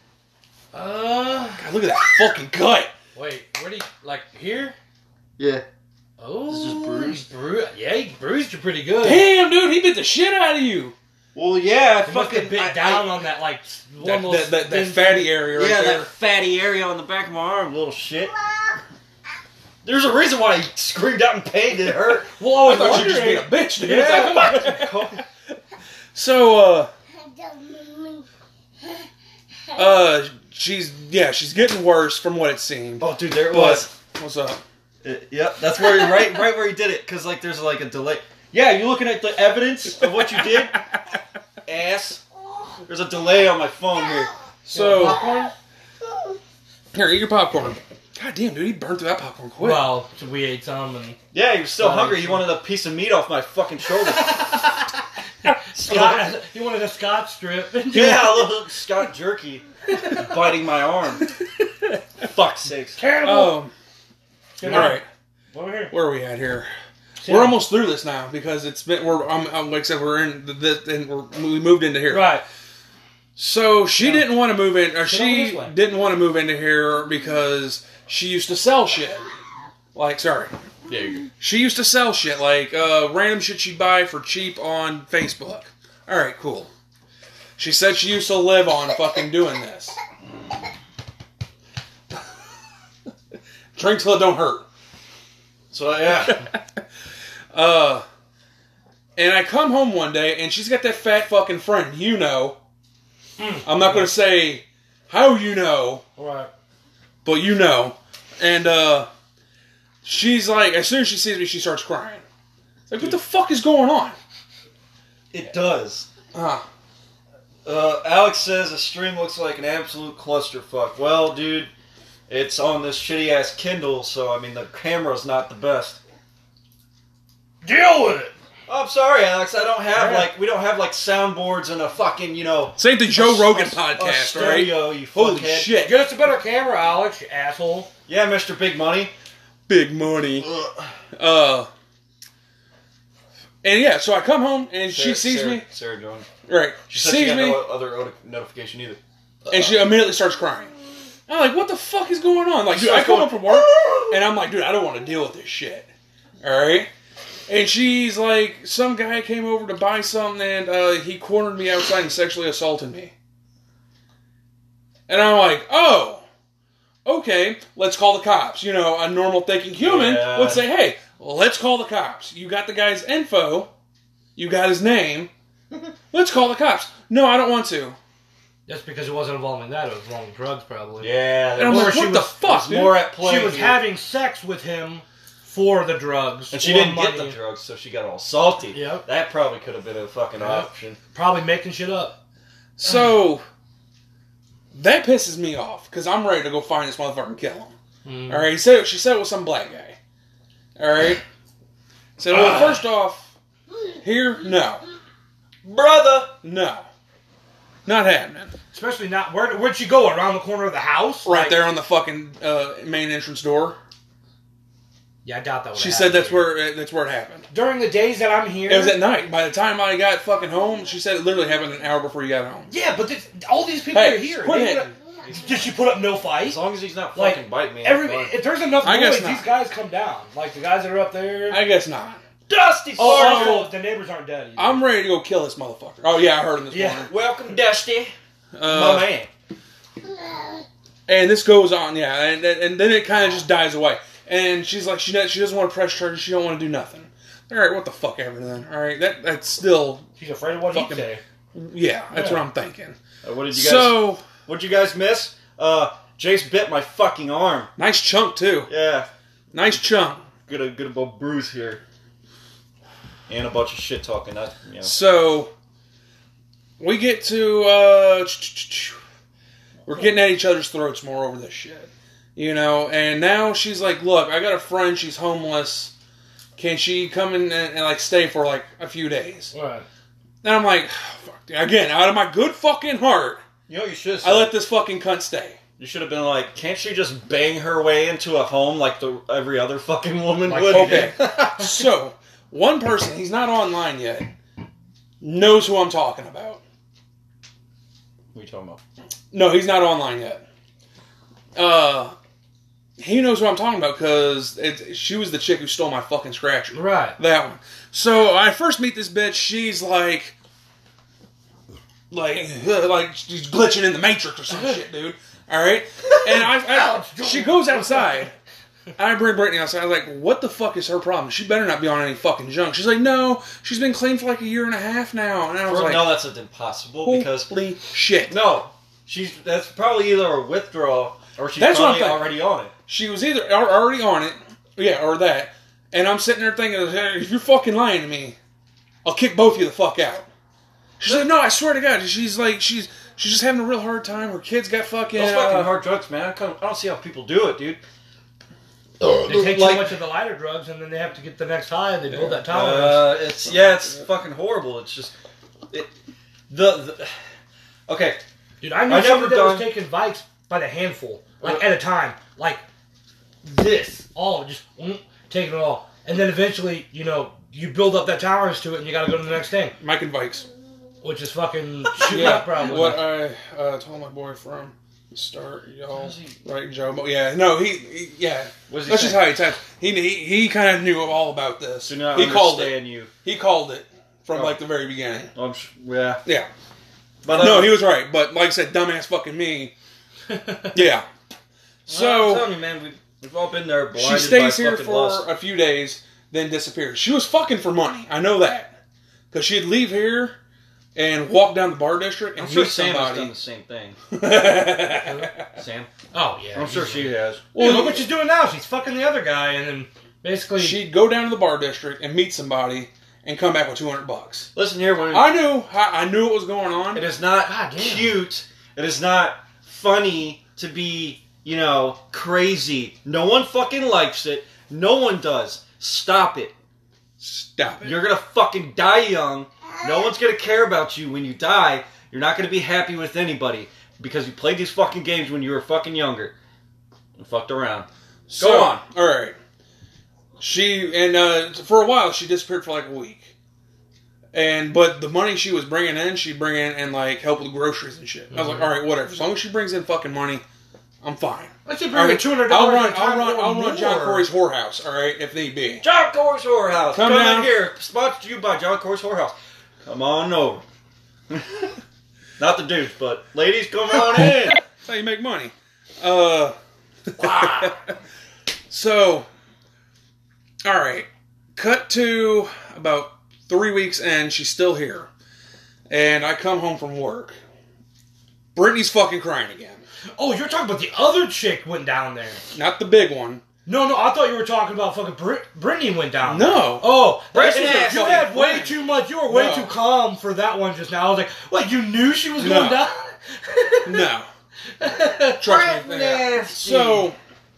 A: God, look at that fucking cut.
D: Wait, where do you... Like, here?
C: Yeah.
D: Oh.
C: Is this bruised?
D: He bruised you pretty good.
A: Damn, dude, he bit the shit out of you.
C: Well, yeah,
D: He must have bit down on that, like...
A: That fatty area right there.
C: that fatty area on the back of my arm, little shit. There's a reason why he screamed out in pain. It hurt.
A: Well, I thought you were just being a bitch, dude.
C: Yeah.
A: It's like, come on. So, she's getting worse from what it seemed.
C: Oh, dude, there it was.
A: What's up?
C: Yep, that's where right where he did it, because like there's like a delay. Yeah, you looking at the evidence of what you did, ass. There's a delay on my phone here.
A: So, here, eat your popcorn. God damn, dude, he burned through that popcorn quick.
D: Well, we ate some and...
C: Yeah, he was still hungry. He wanted a piece of meat off my fucking shoulder.
D: He wanted a Scotch strip.
C: Yeah, a little Scott jerky biting my arm. Fuck's sakes.
D: Terrible.
A: All right.
D: Over here.
A: Where are we at here? We're almost through this now because it's been. Like I said, we're in this, and we moved into here.
D: Right.
A: So she didn't want to move in, or
D: Sit over
A: she
D: this way.
A: didn't want to move into here because she used to sell shit. Like, sorry.
C: Yeah, you go.
A: She used to sell shit, like random shit she'd buy for cheap on Facebook. Alright, cool. She said she used to live on fucking doing this. Drink till it don't hurt.
C: So, yeah.
A: And I come home one day, and she's got that fat fucking friend, you know. I'm not going to say how you know,
D: Right.
A: but you know. And she's like, as soon as she sees me, she starts crying. Like, what the fuck is going on?
C: It does.
A: Ah.
C: Alex says the stream looks like an absolute clusterfuck. Well, dude, it's on this shitty-ass Kindle, so, I mean, the camera's not the best.
D: Deal with it.
C: Oh, I'm sorry, Alex. I don't have,
D: Yeah.
C: we don't have, soundboards and a fucking,
A: This ain't the Joe Rogan
C: a
A: podcast, right?
C: stereo, you
A: Holy
C: fuckhead.
A: shit.
D: Get us a better camera, Alex, you asshole.
C: Yeah, Mr. Big Money.
A: Big money. And yeah, so I come home, and she sees me.
C: Sarah joined.
A: Right.
C: She
A: She
C: said she
A: sees
C: got
A: me,
C: no other notification either.
A: and she immediately starts crying. I'm like, what the fuck is going on? Like, dude, I
C: starts
A: come
C: going,
A: home from work, and I'm like, dude, I don't want to deal with this shit. Alright? And she's like, some guy came over to buy something, and he cornered me outside and sexually assaulted me. And I'm like, oh, okay, let's call the cops. You know, a normal thinking human
C: Yeah.
A: would say, hey, let's call the cops. You got the guy's info. You got his name. Let's call the cops. No, I don't want to.
D: Just because it wasn't involving that, it was involving drugs, probably.
C: Yeah.
A: And I'm
C: there
A: like,
C: was-
A: what the fuck,
C: there's
A: dude?
C: more at play.
D: She was
C: here.
D: having sex with him for the drugs.
C: And she
D: or
C: didn't
D: money.
C: get the drugs, so she got all salty.
D: Yep.
C: That probably could have been a fucking
D: Yep.
C: option.
D: Probably making shit up.
A: So, that pisses me off, because I'm ready to go find this motherfucker and kill him. Alright, she said it was some black guy. Alright? So, well, first off, here, no.
C: Brother!
A: No. Not happening.
D: Especially not... Where'd she go? Around the corner of the house?
A: Right
D: Like-
A: there on the fucking main entrance door.
D: Yeah, I doubt that would
A: She said that's where it happened.
D: During the days that I'm here...
A: It was at night. By the time I got fucking home, she said it literally happened an hour before you got home.
D: Yeah, but all these people
A: Hey,
D: are here.
A: quit
D: They
A: hitting.
D: Did she put up no
C: As
D: fight?
C: long as he's not
D: Like,
C: fucking biting me. I'm fine.
D: If there's enough
A: I guess
D: noise,
A: not.
D: these guys come down. Like the guys that are up there.
A: I guess not.
C: Dusty
D: Oh,
C: Fargo!
D: the neighbors aren't dead either.
A: I'm ready to go kill this motherfucker. Oh yeah, I heard him this
D: Yeah.
A: morning.
C: Welcome, Dusty. My man.
A: And this goes on, yeah, and then it kind of just dies away. And she's like, she doesn't want to press charges. She don't want to do nothing. All right, what the fuck ever then. All right, that's still,
D: She's afraid of what he'd
A: Fucking-
D: say.
A: yeah, that's what I'm thinking.
C: What did you guys?
A: So
C: What'd you guys miss? Jace bit my fucking arm.
A: nice chunk too.
C: Yeah,
A: Nice chunk.
C: good old bruise here, and a bunch of shit talking. That you know.
A: So we get to we're getting at each other's throats more over this shit, you know. And now she's like, "Look, I got a friend. She's homeless. Can she come in and like stay for like a few days?"
D: Right.
A: And I'm like, fuck, again, out of my good fucking heart,
C: You know, you should.
A: I let this fucking cunt stay.
C: You should have been like, can't she just bang her way into a home like every other fucking woman
D: Like,
C: would?
A: okay. So one person, he's not online yet, knows who I'm talking about.
C: What are you talking about?
A: No, he's not online yet. He knows what I'm talking about because she was the chick who stole my fucking scratcher.
D: Right.
A: That one. So I first meet this bitch. She's like she's glitching in the Matrix or some shit, dude. All right. And she goes outside. I bring Brittany outside. I was like, what the fuck is her problem? She better not be on any fucking junk. She's like, no, she's been clean for like a year and a half now. And I was like,
C: No, that's impossible because
A: holy shit.
C: no, that's probably either a withdrawal or she's
A: That's what I'm
C: probably
A: thinking.
C: already on it.
A: She was either already on it, yeah, or that. And I'm sitting there thinking, hey, if you're fucking lying to me, I'll kick both of you the fuck out. She's like, no, I swear to God. She's like, she's just having a real hard time. Her kids got fucking...
C: Those fucking hard drugs, man. I don't see how people do it, dude.
D: They take
C: Like-
D: too much of the lighter drugs, and then they have to get the next high, and they build that tolerance.
C: It's fucking horrible. It's just okay.
D: Dude, I knew
C: I
D: somebody
C: never
D: that was
C: done-
D: taking Vikes by the handful, like at a time, like this, all just taking it all. and then eventually, you build up that tolerance to it, and you got to go to the next thing,
A: Mike and Vikes.
D: which is fucking shooting up probably.
A: What I told my boy from the start, y'all, right, Joe? But yeah, no, he yeah.
C: What's he
A: That's just
C: saying?
A: how he types. He kind of knew all about this.
C: Do not
A: he called
C: understand
A: it.
C: you.
A: He called it from
C: Oh.
A: like the very beginning.
C: Yeah.
A: Yeah.
C: But
A: No, he was right. But like I said, dumbass fucking me. Yeah.
C: I'm
A: So
C: telling you, man, we've all been there.
A: she
C: Blinded
A: stays
C: by
A: here
C: fucking
A: for
C: lust.
A: a few days, then disappears. She was fucking for money. I know that. Because she'd leave here and walk down the bar district and
C: I'm sure
A: meet
C: Sam has done
A: somebody.
C: the same thing. Sam,
D: Oh yeah,
C: I'm sure she has.
D: Well, look what she's doing now. She's fucking the other guy, and then basically
A: She'd go down to the bar district and meet somebody and come back with $200.
C: Listen here, when
A: I knew what was going on.
C: it is not
D: God damn.
C: cute. It is not funny to be, crazy. No one fucking likes it. No one does. Stop it.
A: Stop it.
C: You're gonna fucking die young. No one's gonna care about you when you die. You're not gonna be happy with anybody because you played these fucking games when you were fucking younger and fucked around.
A: So,
C: on.
A: All right. For a while she disappeared for like a week. But the money she was bringing in, she'd bring in and like help with groceries and shit. I was like, all right, whatever. As long as she brings in fucking money, I'm fine.
D: let's just
A: All
D: bring
A: right,
D: $200.
A: I'll run John Corey's whorehouse. All right, if need be.
C: John Corey's Whorehouse.
A: Come
C: Come
A: down.
C: in here. Sponsored to you by John Corey's Whorehouse. Come on over. Not the dudes, but ladies, come on in.
A: That's how you make money. So, all right. Cut to about 3 weeks in, she's still here. And I come home from work. Brittany's fucking crying again.
D: Oh, you're talking about the other chick went down there.
A: Not the big one.
D: No, I thought you were talking about fucking Brittany went down.
A: No.
D: Oh,
C: Brittany
D: that's
C: is a
D: you had
A: fucking
D: way
A: friend.
D: too much. You were way
A: No.
D: too calm for that one just now. I was like, what? You knew she was going
A: No.
D: down?
A: No. Trust me. So,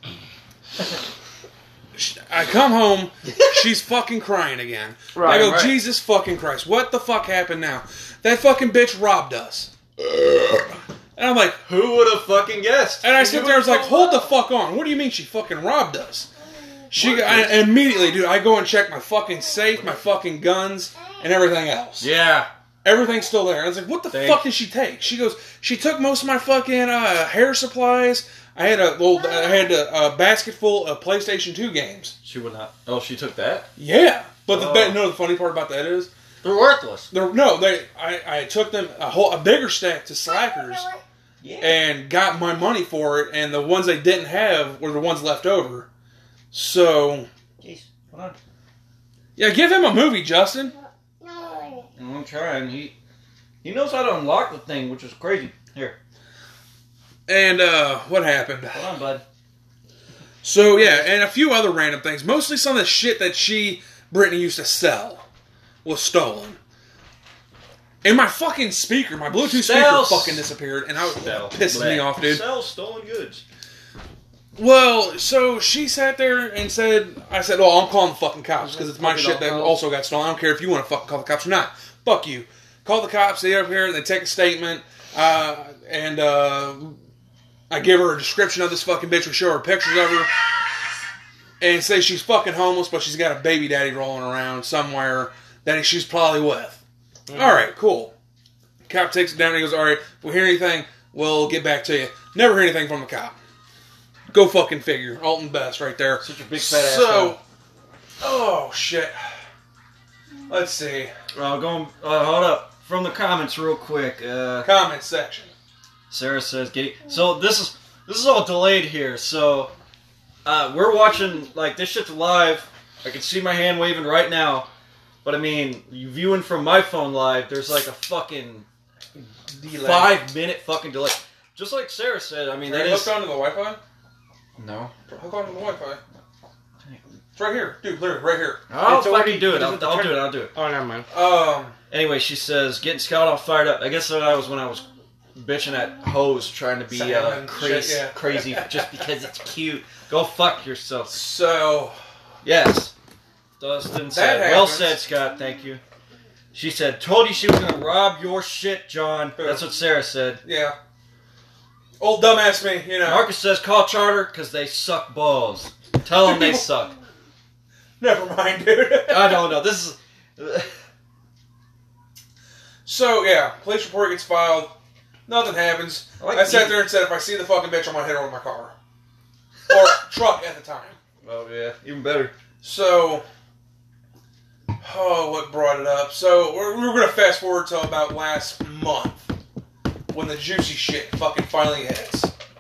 A: I come home. She's fucking crying again.
C: Right,
A: I go,
C: right.
A: Jesus fucking Christ. What the fuck happened now? That fucking bitch robbed us. And I'm like,
C: Who would have fucking guessed?
A: and I sit there and was like, hold the fuck on. What do you mean she fucking robbed us? Immediately, dude, I go and check my fucking safe, my fucking guns, and everything else.
C: Yeah.
A: Everything's still there. I was like, what the fuck did she take? She goes, she took most of my fucking hair supplies. I had a basket full of PlayStation 2 games.
C: She would not. Oh, she took that?
A: Yeah. But
C: Oh.
A: the funny part about that is,
C: They're worthless.
A: I took them a bigger stack to Slackers
C: Yeah.
A: and got my money for it, and the ones they didn't have were the ones left over. So,
C: Jeez. Hold on.
A: yeah, give him a movie, Justin.
C: I'm trying. He knows how to unlock the thing, which is crazy. Here.
A: And what happened?
C: Hold on, bud.
A: So, yeah, and a few other random things. Mostly some of the shit that Brittany used to sell was stolen. And my fucking speaker, my Bluetooth speaker fucking disappeared, and it pisses me off, dude.
C: Sell stolen goods.
A: Well, so she sat there and I said, oh, I'm calling the fucking cops, because it's my
C: Fucking
A: shit that
C: cops.
A: also got stolen. I don't care if you want to fucking call the cops or not. Fuck you. Call the cops, they get up here, they take a statement, and I give her a description of this fucking bitch. We show her pictures of her, and say she's fucking homeless, but she's got a baby daddy rolling around somewhere that she's probably with. Alright, cool. Cop takes it down and he goes, alright, if we hear anything, we'll get back to you. Never hear anything from the cop. Go fucking figure. Alton Best right there.
C: Such a big fat ass
A: So, oh shit. Let's see.
C: Hold up. From the comments real quick.
A: Comment section.
C: Sarah says, so this is all delayed here. So we're watching like this shit's live. I can see my hand waving right now. But I mean, you viewing from my phone live, there's like a fucking 5-minute fucking delay. Just like Sarah said, I mean,
A: Are
C: that
A: you
C: is...
A: hooked onto the Wi-Fi?
C: No.
A: Hook onto the Wi-Fi. It's right here. Dude, literally, right here.
C: I'll
D: It's already-
C: fucking do it.
D: is
C: I'll
D: it the
C: do
D: turn-
C: it. I'll do it.
D: Oh, never mind.
C: Anyway, she says, getting Scout all fired up. I guess that was when I was bitching at Hose trying to be
A: Salmon
C: crazy,
A: shit, yeah.
C: crazy just because it's cute. Go fuck yourself.
A: So,
C: Yes. Dustin said,
A: That
C: well
A: happens.
C: said, Scott. Thank you. She said, told you she was going to rob your shit, John. That's what Sarah said.
A: yeah. Old dumbass me, you know.
C: Marcus says, call Charter because they suck balls. Tell them they suck.
A: Never mind, dude.
C: I don't know. This is.
A: So, yeah, police report gets filed. Nothing happens. I sat there and said, if I see the fucking bitch, I'm going to hit her with my car. Or truck at the time.
C: Oh, yeah. Even better.
A: So, what brought it up? So, we're going to fast forward to about last month. When the juicy shit fucking finally hits.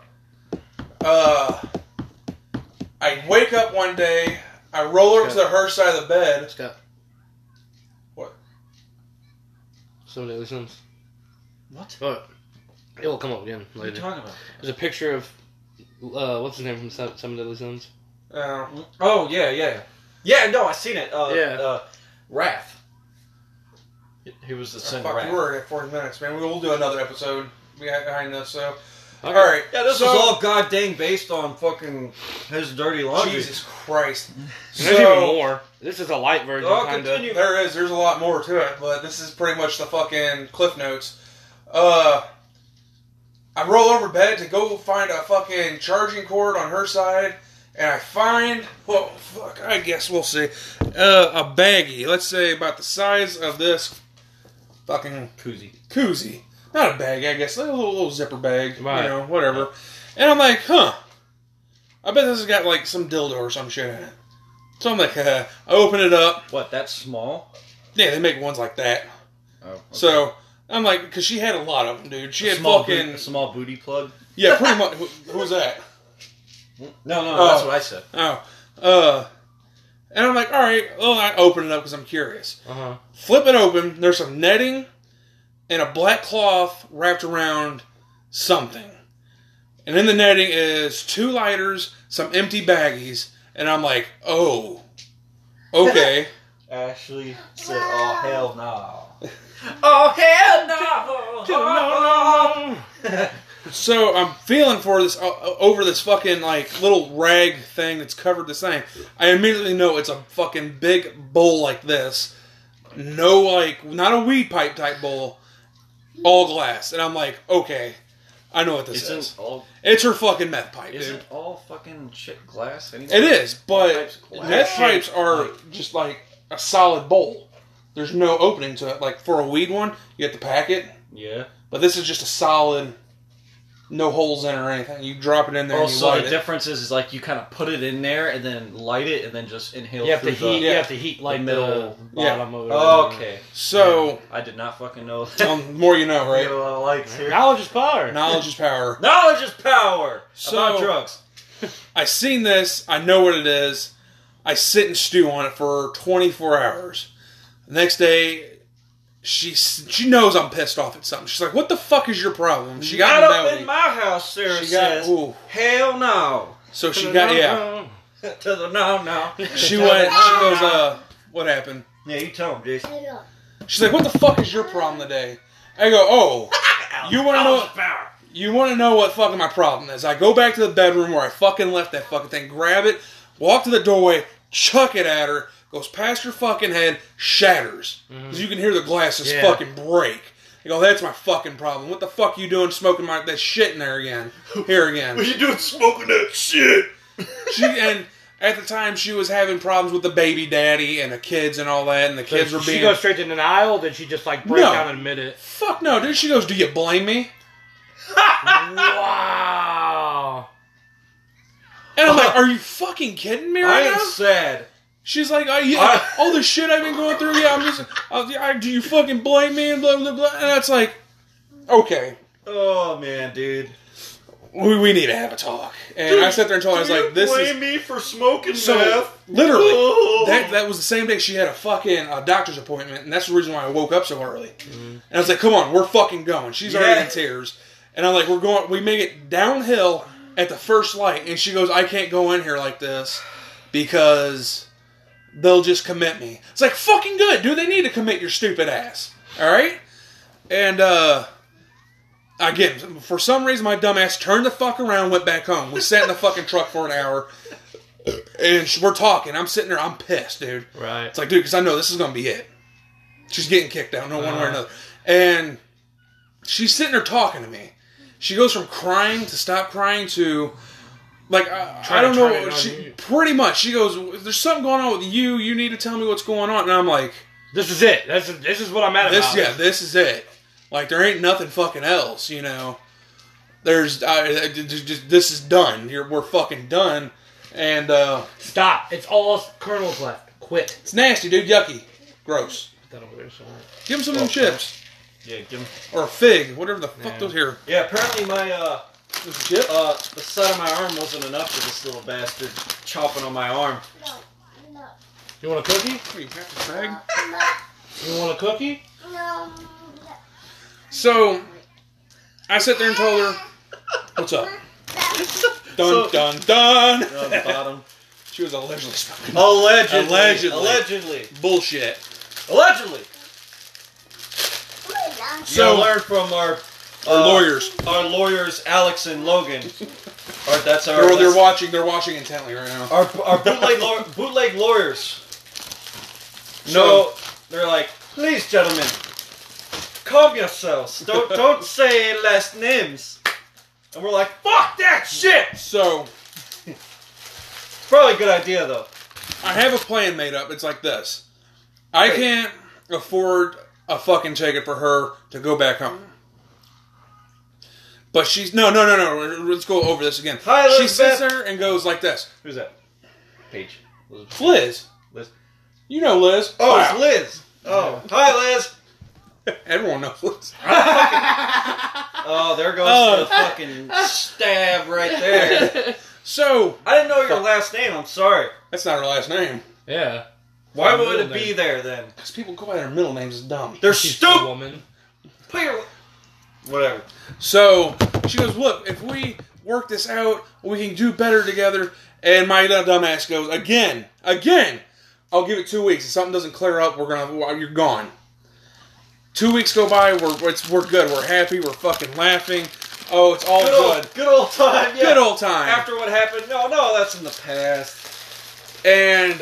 A: I wake up one day, I roll over to her side of the bed.
D: Scott.
A: What?
D: Some Daily Sims.
C: What?
D: But it will come up again
C: What are you
D: later.
C: talking about?
D: There's a picture of what's his name from Some Daily Sims.
C: Oh, yeah. Yeah, no, I seen it. Wrath. He was the son of
A: Fuck,
C: Wrath.
A: we're at 40 minutes, man. We'll do another episode behind this, so.
D: Okay.
A: Alright.
C: Yeah, this
A: so,
C: was all god dang based on fucking his dirty laundry.
A: Jesus Christ.
D: There's even more. This is a light version,
C: Oh,
D: kind of.
C: continue.
A: There's a lot more to it, but this is pretty much the fucking Cliff Notes. I roll over bed to go find a fucking charging cord on her side, and I find, well, fuck, I guess we'll see, a baggie, let's say about the size of this fucking koozie. Not a bag, I guess, like a little zipper bag,
D: Right.
A: you know, whatever. And I'm like, I bet this has got like some dildo or some shit in it. So I'm like, I open it up.
C: What, that small?
A: Yeah, they make ones like that.
C: Oh, okay.
A: So I'm like, because she had a lot of them, dude. She had
C: small
A: fucking
C: a small booty plug?
A: yeah, pretty much. Who was that?
C: No, that's what I said.
A: And I'm like, all right. Well, I open it up because I'm curious.
D: Uh-huh.
A: Flip it open. There's some netting and a black cloth wrapped around something. And in the netting is 2 lighters, some empty baggies, and I'm like, oh, okay.
C: Ashley said, oh, hell no. Oh, hell no.
A: So I'm feeling for this over this fucking like little rag thing that's covered this thing. I immediately know it's a fucking big bowl like this. No, like not a weed pipe type bowl, all glass. And I'm like, okay, I know what this is. It's her fucking meth pipe, dude.
C: Isn't all fucking shit glass anyway?
A: It is, but
C: types of glass.
A: meth pipes are just like a solid bowl. There's no opening to it. Like for a weed one, you have to pack it.
C: Yeah.
A: But this is just a solid, no holes in it or anything. You drop it in there and you
C: Also,
A: light
C: the
A: it.
C: difference is like you kind of put it in there and then light it and then just inhale
D: You have to
C: through
D: heat.
C: the...
D: You have to heat like
C: middle.
D: the bottom of it.
C: Oh, okay.
A: So,
C: I did not fucking know that.
A: the more you know,
C: You
A: right?
C: got a lot of likes here.
D: Knowledge is power.
A: Knowledge is power.
C: Knowledge is power.
A: So-
C: About drugs.
A: I seen this. I know what it is. I sit and stew on it for 24 hours. The next day, she knows I'm pissed off at something. She's like, "What the fuck is your problem?" She got
C: Not up
A: melty.
C: in my house, Sarah
A: She got
C: says.
A: ooh.
C: Hell no.
A: So she got yeah.
C: To the no.
A: She went. She goes. What happened?
C: Yeah, you tell him, Jason.
A: She's like, "What the fuck is your problem today?" I go, "Oh, you want to know?
C: Power.
A: You want to know what fucking my problem is?" I go back to the bedroom where I fucking left that fucking thing, grab it, walk to the doorway, chuck it at her, goes past her fucking head, shatters. Because you can hear the glass just fucking break. I go, "That's my fucking problem. What the fuck you doing smoking that shit in there again? Here again."
C: What you doing smoking that shit?
A: And at the time, she was having problems with the baby daddy and the kids and all that, and the kids were
D: She
A: being...
D: goes straight to denial. Did she just like break
A: No.
D: down and admit it?
A: Fuck no, dude. She goes, "Do you blame me?"
D: Wow.
A: And I'm like, "Are you fucking kidding me
C: I
A: right
C: am
A: now?"
C: sad.
A: She's like, all the shit I've been going through, I'm just, do you fucking blame me and blah, blah, blah. And it's like, okay,
C: Oh, man, dude.
A: we need to have a talk. And I sat there and told her, I was like, this is...
C: me for smoking
A: So, literally,
C: Oh.
A: that was the same day she had a fucking doctor's appointment, and that's the reason why I woke up so early. And I was like, come on, we're fucking going. She's already in tears. And I'm like, we make it downhill at the first light, and she goes, "I can't go in here like this because they'll just commit me." It's like, fucking good, dude. They need to commit your stupid ass. Alright? And, again, for some reason, my dumb ass turned the fuck around, went back home. We sat in the fucking truck for an hour, and we're talking. I'm sitting there, I'm pissed, dude.
D: Right.
A: It's like, dude, because I know this is going to be it. She's getting kicked out, no one way or another. And she's sitting there talking to me. She goes from crying to stop crying to, Like, I
D: Try
A: don't
D: to turn it
A: know.
D: on
A: She,
D: you.
A: pretty much, she goes, there's something going on with you. You need to tell me what's going on. And I'm like,
D: This is it. This is what I'm at about.
A: this is it. Like, there ain't nothing fucking else, you know. There's, just, this is done. We're fucking done. And,
D: Stop. It's all kernels left. Quit.
A: it's nasty, dude. Yucky. Gross.
D: Put that over there somewhere.
A: Give him some of them chips.
C: Yeah, give him.
A: Or a fig. Whatever the fuck
D: Yeah.
A: those here.
C: Yeah, apparently my
A: Those chip?
C: the side of my arm wasn't enough for this little bastard chopping on my arm.
D: You want a cookie?
A: What are you, Captain Bag?
D: You want a cookie?
A: So, I sat there and told her, what's up? Dun,
C: So-
A: dun, dun.
C: On the bottom.
A: She was allegedly smoking.
C: Allegedly.
A: Allegedly.
C: Allegedly.
A: Bullshit.
C: Allegedly.
A: So-
C: So learn from our
A: Lawyers.
C: Our lawyers, Alex and Logan. That's our.
A: They're
C: that's
A: watching intently right now.
C: our bootleg lawyers.
A: So-
C: No, they're like, please, gentlemen, calm yourselves. Don't say last names. And we're like, fuck that shit.
A: So,
C: Probably a good idea though.
A: I have a plan made up. It's like this. I can't afford a fucking ticket for her to go back home. But she's... No. Let's go over this again.
C: Hi,
A: she
C: Elizabeth.
A: sits there and goes like this.
C: Who's that? Paige.
A: Liz.
C: Liz.
A: You know Liz.
C: Oh,
A: Wow.
C: it's Liz. Oh, hi, Liz.
A: Everyone knows Liz.
C: Oh, there goes the fucking stab right there.
A: So,
C: I didn't know your last name. I'm sorry.
A: that's not her last name.
D: Yeah.
C: Why
D: Her
C: would
D: middle
C: it be
D: name.
C: there then?
A: Because people go by their middle names is dumb.
C: They're
D: She's a
C: stupid.
D: woman.
C: Put your... Whatever.
A: So, she goes, look, if we work this out, we can do better together. And my dumbass goes, again, I'll give it 2 weeks. If something doesn't clear up, you're gone. 2 weeks go by, we're good. We're happy, we're fucking laughing. Oh, it's all good.
C: Good old time. Yeah.
A: Good old time.
C: After what happened, no, that's in the past.
A: And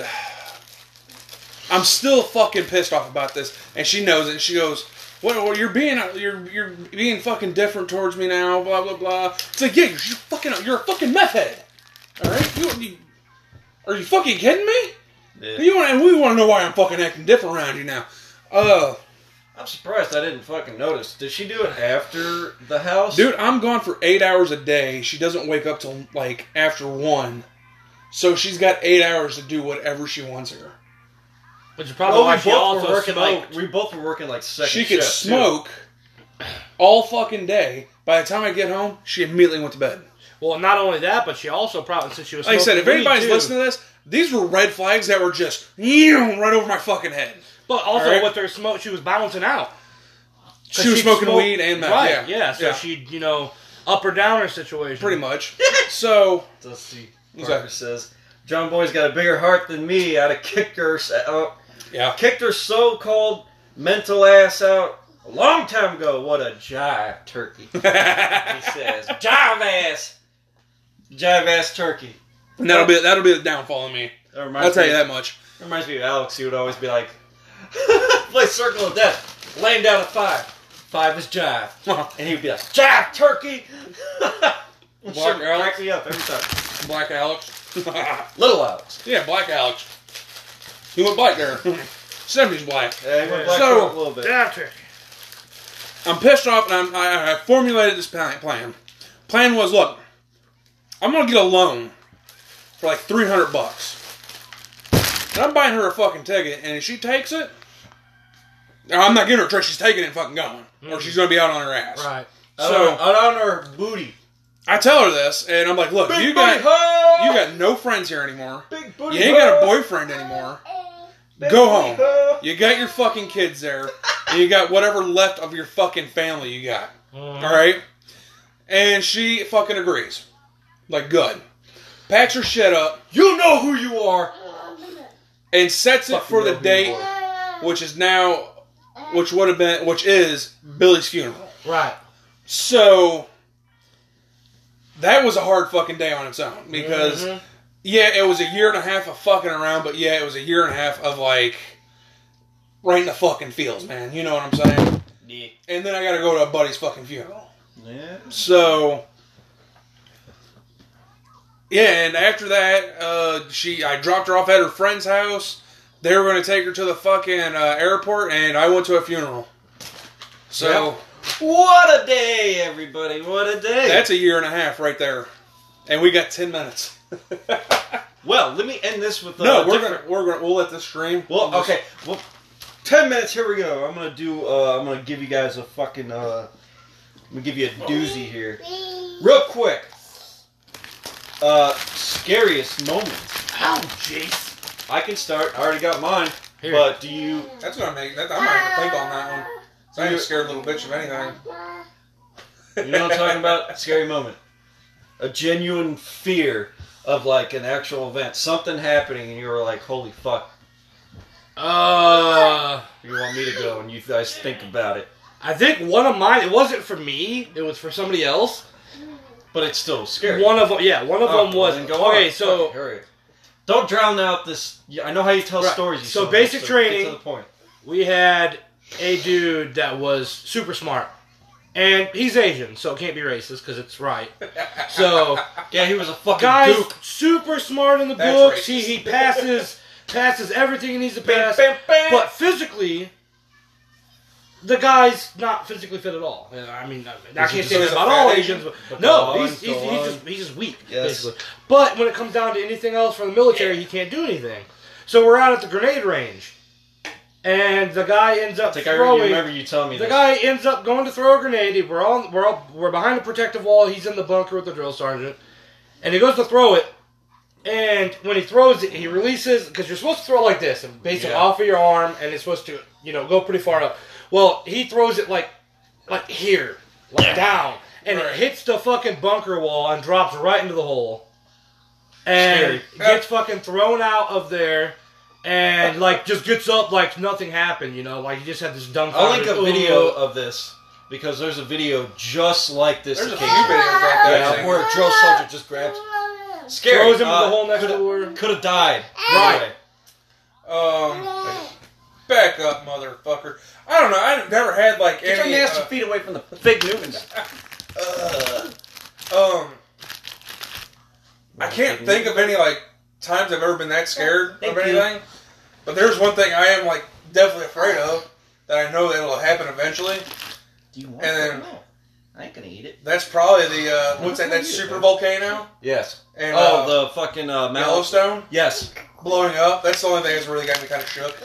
A: I'm still fucking pissed off about this. And she knows it. And she goes, well, you're being fucking different towards me now, blah, blah, blah. It's like, yeah, you're a fucking meth head. Alright? Are you fucking kidding me?
C: Yeah.
A: We want to know why I'm fucking acting different around you now.
C: I'm surprised I didn't fucking notice. Did she do it after the house?
A: Dude, I'm gone for 8 hours a day. She doesn't wake up till, like, after 1. So she's got 8 hours to do whatever she wants here.
D: Which is probably
C: Well,
D: why
C: we
D: she
C: both
D: also
C: were working
D: smoked.
C: we both were working like second
A: She could
C: shift, too.
A: smoke all fucking day. By the time I get home, she immediately went to bed.
D: Well, not only that, but she also probably, since she was
A: Like I said, if
D: smoking weed,
A: anybody's
D: too,
A: listening to this, these were red flags that were just right over my fucking head.
D: But also
A: Alright.
D: with her smoke, she was balancing out.
A: She was
D: she'd
A: smoking
D: smoke-
A: weed and meth.
D: Right,
A: Yeah.
D: So she'd, up or down her situation.
A: Pretty much. So,
C: Let's see.
A: What's
C: Parker
A: that?
C: says, John Boy's got a bigger heart than me. I'd have kicked her so-called mental ass out a long time ago. What a jive turkey. He says, jive ass turkey.
A: And that'll be the downfall of me.
C: That reminds
A: I'll tell
C: me-
A: you that much.
C: Reminds me of Alex. He would always be like, play Circle of Death. Laying down at 5. 5 is jive. And he would be like, jive turkey.
A: Black
C: Crack me up every time.
A: Black Alex.
C: Little Alex.
A: Yeah, Black Alex. He went black there. 70s black.
C: Yeah, he went black
A: So-
C: for a little bit.
D: Yeah, turkey.
A: I'm pissed off, and I formulated this plan. Plan was, look, I'm gonna get a loan for like $300, and I'm buying her a fucking ticket. And if she takes it, I'm not giving her a trick. She's taking it and fucking going, or she's gonna be out on her ass.
D: Right.
A: So
C: Out on her booty.
A: I tell her this, and I'm like, look,
C: Big
A: you
C: booty
A: got
C: hoe!
A: no friends here anymore.
C: Big booty
A: You ain't got a
C: hoe!
A: boyfriend anymore.
C: Big
A: Go
C: booty
A: home.
C: hoe!
A: You got your fucking kids there, and you got whatever left of your fucking family you got.
D: Mhm.
A: Alright? And she fucking agrees. Like, good. Packs her shit up
C: You know who you are.
A: and sets it
C: Fucking
A: for the
C: know who you
A: date, which is Billy's funeral.
D: Right.
A: So, that was a hard fucking day on its own. Because,
D: Mhm.
A: yeah, it was a year and a half of fucking around, but yeah, it was a year and a half of, like, right in the fucking fields, man. You know what I'm saying?
C: Yeah.
A: And then I gotta go to a buddy's fucking funeral.
C: Yeah.
A: So, Yeah, and after that, I dropped her off at her friend's house. They were going to take her to the fucking airport, and I went to a funeral. So,
C: Yep. What a day, everybody! What a day!
A: that's a year and a half right there, and we got 10 minutes.
C: Well, let me end this with
A: No, we'll let this stream.
C: Well, okay. Well, 10 minutes. Here we go. I'm gonna give you guys a fucking. I'm gonna give you a doozy here, real quick. Scariest moment.
D: Oh, jeez.
C: I can start. I already got mine.
D: Here.
C: But do you?
A: That's gonna make that. I might have to think on that one. So I ain't a scared little bitch of anything.
C: You know what I'm talking about? Scary moment. A genuine fear of like an actual event, something happening, and you were like, "Holy fuck!" You want me to go, and you guys think about it,
D: I think one of mine, it wasn't for me, it was for somebody else.
C: but it's still scary.
D: One of them was.
C: Then go
D: Okay,
C: on.
D: so
C: Fucking hurry. Don't drown out this. I know how you tell
D: Right.
C: stories. You
D: So
C: son of a
D: basic
C: bitch,
D: training-
C: Get to the point.
D: we had a dude that was super smart. And he's Asian, so it can't be racist because it's right. So,
C: Yeah, he was a fucking
D: guys,
C: duke.
D: super smart in the
A: That's
D: books.
A: racist.
D: He passes everything he needs to pass.
C: Bam, bam.
D: But physically, the guy's not physically fit at all. I mean, I can't say that about all Asians, but
C: Go
D: no,
C: on,
D: he's
C: go on.
D: just weak,
C: Yes.
D: basically. But when it comes down to anything else for the military, he can't do anything. So we're out at the grenade range, and the guy ends up
C: I think I
D: throwing.
C: remember you telling me
D: The
C: this.
D: guy ends up going to throw a grenade. We're behind a protective wall. He's in the bunker with the drill sergeant, and he goes to throw it. And when he throws it, he releases because you're supposed to throw like this and basically
C: Yeah.
D: off of your arm, and it's supposed to go pretty far up. Well, he throws it like here, down, and
A: Right.
D: it hits the fucking bunker wall and drops right into the hole, and
C: Scary.
D: gets fucking thrown out of there. And just gets up like nothing happened, like he just had this dumb.
C: I'll link a video of this because there's a video just like this.
A: There's a few
C: occasion.
A: videos like that.
C: Yeah, where a drill sergeant just grabs. Scary.
D: Throws him in the hole next door.
C: Could have died.
D: Right.
A: Back up, motherfucker. I don't know. I've never had like
C: Get
A: any.
C: your nasty feet away from the fake Newmans.
A: I can't think of any like times I've ever been that scared
C: Thank
A: of
C: you.
A: anything. But there's one thing I am like definitely afraid of that I know that it'll happen eventually.
C: Do you want
A: And then-
C: No, I ain't gonna eat it.
A: That's probably the what's that? That super volcano
C: Yes.
A: and
C: the fucking
A: Yellowstone
C: Yes.
A: blowing up. That's the only thing that's really got me kind of shook.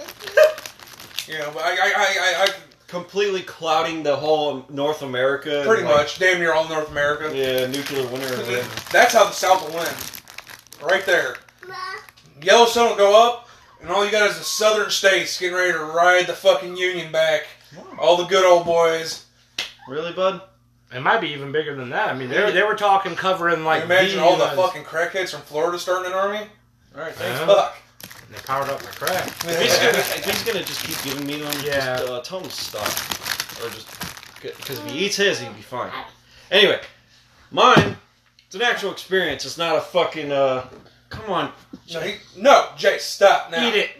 A: But I
C: Completely clouding the whole North America.
A: pretty
C: and, like,
A: much damn near all North America.
C: Yeah, nuclear winter. or whatever.
A: That's how the South will win. Right there. Yellowstone will go up, and all you got is the southern states getting ready to ride the fucking Union back. All the good old boys.
C: Really, bud?
D: It might be even bigger than that. I mean, they were talking covering like.
A: Can you imagine all the
D: ones.
A: fucking crackheads from Florida starting an army? Alright, thanks,
D: Yeah.
A: fuck.
D: And they powered up my crack.
C: If he's gonna just keep giving me them,
D: Yeah.
C: just tell him to stop. Or just... Because if he eats his, he'd be fine. Anyway, mine, it's an actual experience. It's not a fucking, Come on.
A: No, Jay, stop now.
D: Eat it.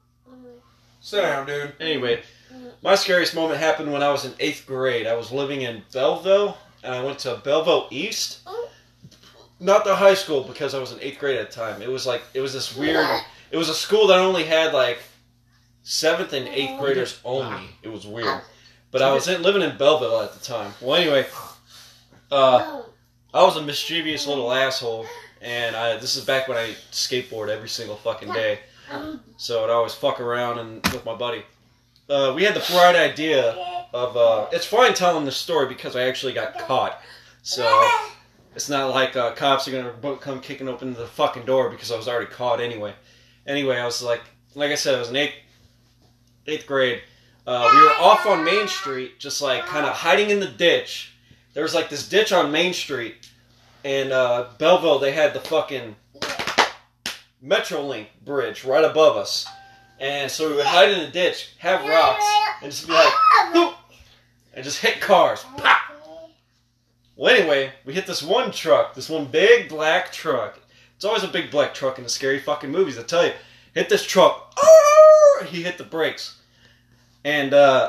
A: Sit down, dude.
C: Anyway, my scariest moment happened when I was in 8th grade. I was living in Belleville, and I went to Belleville East. Not the high school, because I was in 8th grade at the time. It was this weird... It was a school that only had, 7th and 8th graders only. It was weird. But I was living in Belleville at the time. Well, anyway, I was a mischievous little asshole, and this is back when I skateboard every single fucking day. So I'd always fuck around with my buddy. We had the bright idea of... it's fine telling this story because I actually got caught. So it's not like cops are going to come kicking open the fucking door because I was already caught anyway. Anyway, I was like I said, I was in 8th grade. We were off on Main Street, just kind of hiding in the ditch. There was this ditch on Main Street. And Belleville, they had the fucking Metrolink bridge right above us. And so we would hide in the ditch, have rocks, and just be like, "Boop," and just hit cars. Pop! Well, anyway, we hit this one truck, this one big black truck. It's always a big black truck in the scary fucking movies, I tell you. Hit this truck. Oh! He hit the brakes. And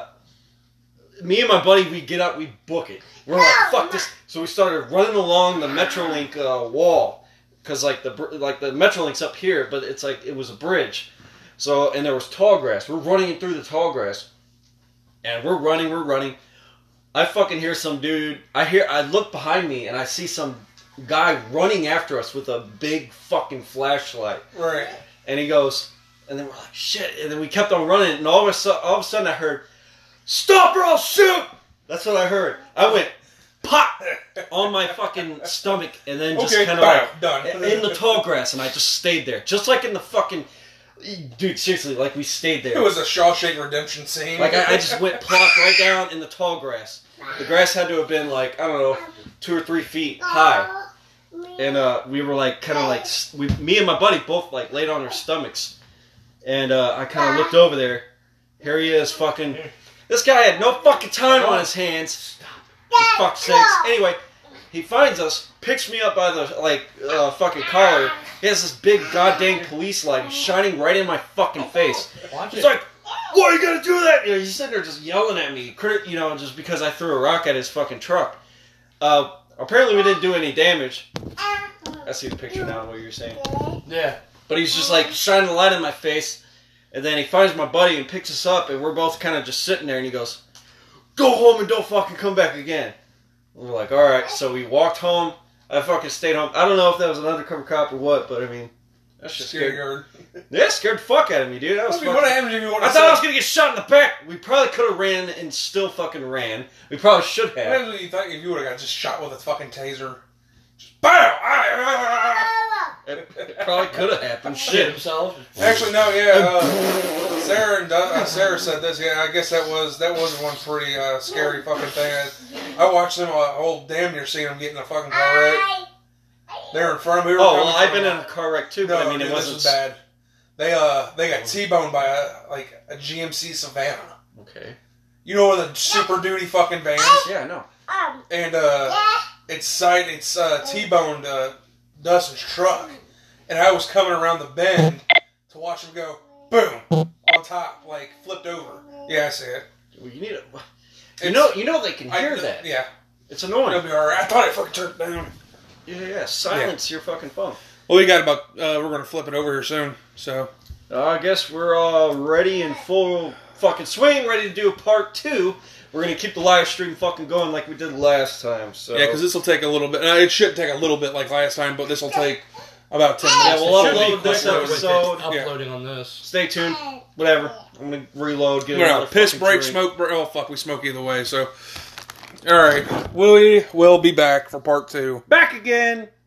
C: me and my buddy, we get up, we book it. We're like, fuck this. So we started running along the Metrolink wall. because like the Metrolink's up here, but it's like it was a bridge. So and there was tall grass. We're running through the tall grass, and we're running. I fucking hear some dude. I look behind me and I see some guy running after us with a big fucking flashlight.
A: Right.
C: And he goes, and then we're like, shit. And then we kept on running, and all of a sudden I heard, "Stop or I'll shoot!" That's what I heard. I went, pop, on my fucking stomach, and then just kind of like,
A: done.
C: in the tall grass, and I just stayed there. Just like in the fucking, dude, seriously, like we stayed there.
A: It was a Shawshank Redemption scene.
C: Like I just went plop right down in the tall grass. The grass had to have been like, I don't know, 2 or 3 feet high. And we were like, kind of like, me and my buddy both like laid on our stomachs. And I kind of looked over there. Here he is, fucking. This guy had no fucking time on his hands. For fuck's sakes. Anyway, he finds us, picks me up by the fucking collar. He has this big goddamn police light shining right in my fucking face. He's like, "Why are you gonna do that?" You know, he's sitting there just yelling at me, you know, just because I threw a rock at his fucking truck. Apparently we didn't do any damage. I see the picture now, what you're saying.
D: Yeah.
C: But he's just like shining the light in my face, and then he finds my buddy and picks us up, and we're both kind of just sitting there, and he goes, "Go home and don't fucking come back again." And we're like, alright, so we walked home. I fucking stayed home. I don't know if that was an undercover cop or what, but I mean, that shit scared the fuck out of me, dude. That was
A: what happened if you would
C: I
A: have
C: thought I was gonna get shot in the back. We probably could have ran and still fucking ran. We probably should
A: What
C: have.
A: happened if you thought if you would have got just shot with a fucking taser? Just BAM!
C: It probably could have happened.
D: Shit
C: Shit.
D: himself.
A: Actually, no, yeah. Sarah said this. Yeah, I guess that was one pretty scary fucking thing. I watched them whole damn near seeing them get in a fucking car wreck. They're in front of me.
C: Oh, well, I've been in a car wreck too, but
A: No,
C: I mean,
A: dude,
C: it wasn't
A: this was bad. They got T-boned by a GMC Savannah.
C: Okay.
A: You know where the Super Duty fucking vans?
C: Yeah, I know.
A: And it's T-boned Dustin's truck, and I was coming around the bend to watch him go boom on top, like flipped over. Yeah, I see it.
C: Well, you need it. You know they can hear that.
A: Yeah,
C: It's annoying.
A: it'll be all right. I thought I fucking turned it down.
C: Yeah. Silence your fucking phone.
A: Well, we got about. We're gonna flip it over here soon. So
C: I guess we're all ready in full fucking swing, ready to do a part 2. We're gonna keep the live stream fucking going like we did last time. So
A: yeah, because this will take a little bit. It should take a little bit like last time, but this will take about 10 minutes.
C: Yeah, we'll
D: Should be
C: upload this
D: quicker with it
C: episode.
D: uploading on this.
C: Stay tuned. Whatever. I'm gonna reload. Get
A: We're
C: another
A: out. Piss
C: fucking
A: break,
C: drink.
A: smoke break. Oh fuck, we smoke either way. So, all right, we will be back for part 2.
C: Back again.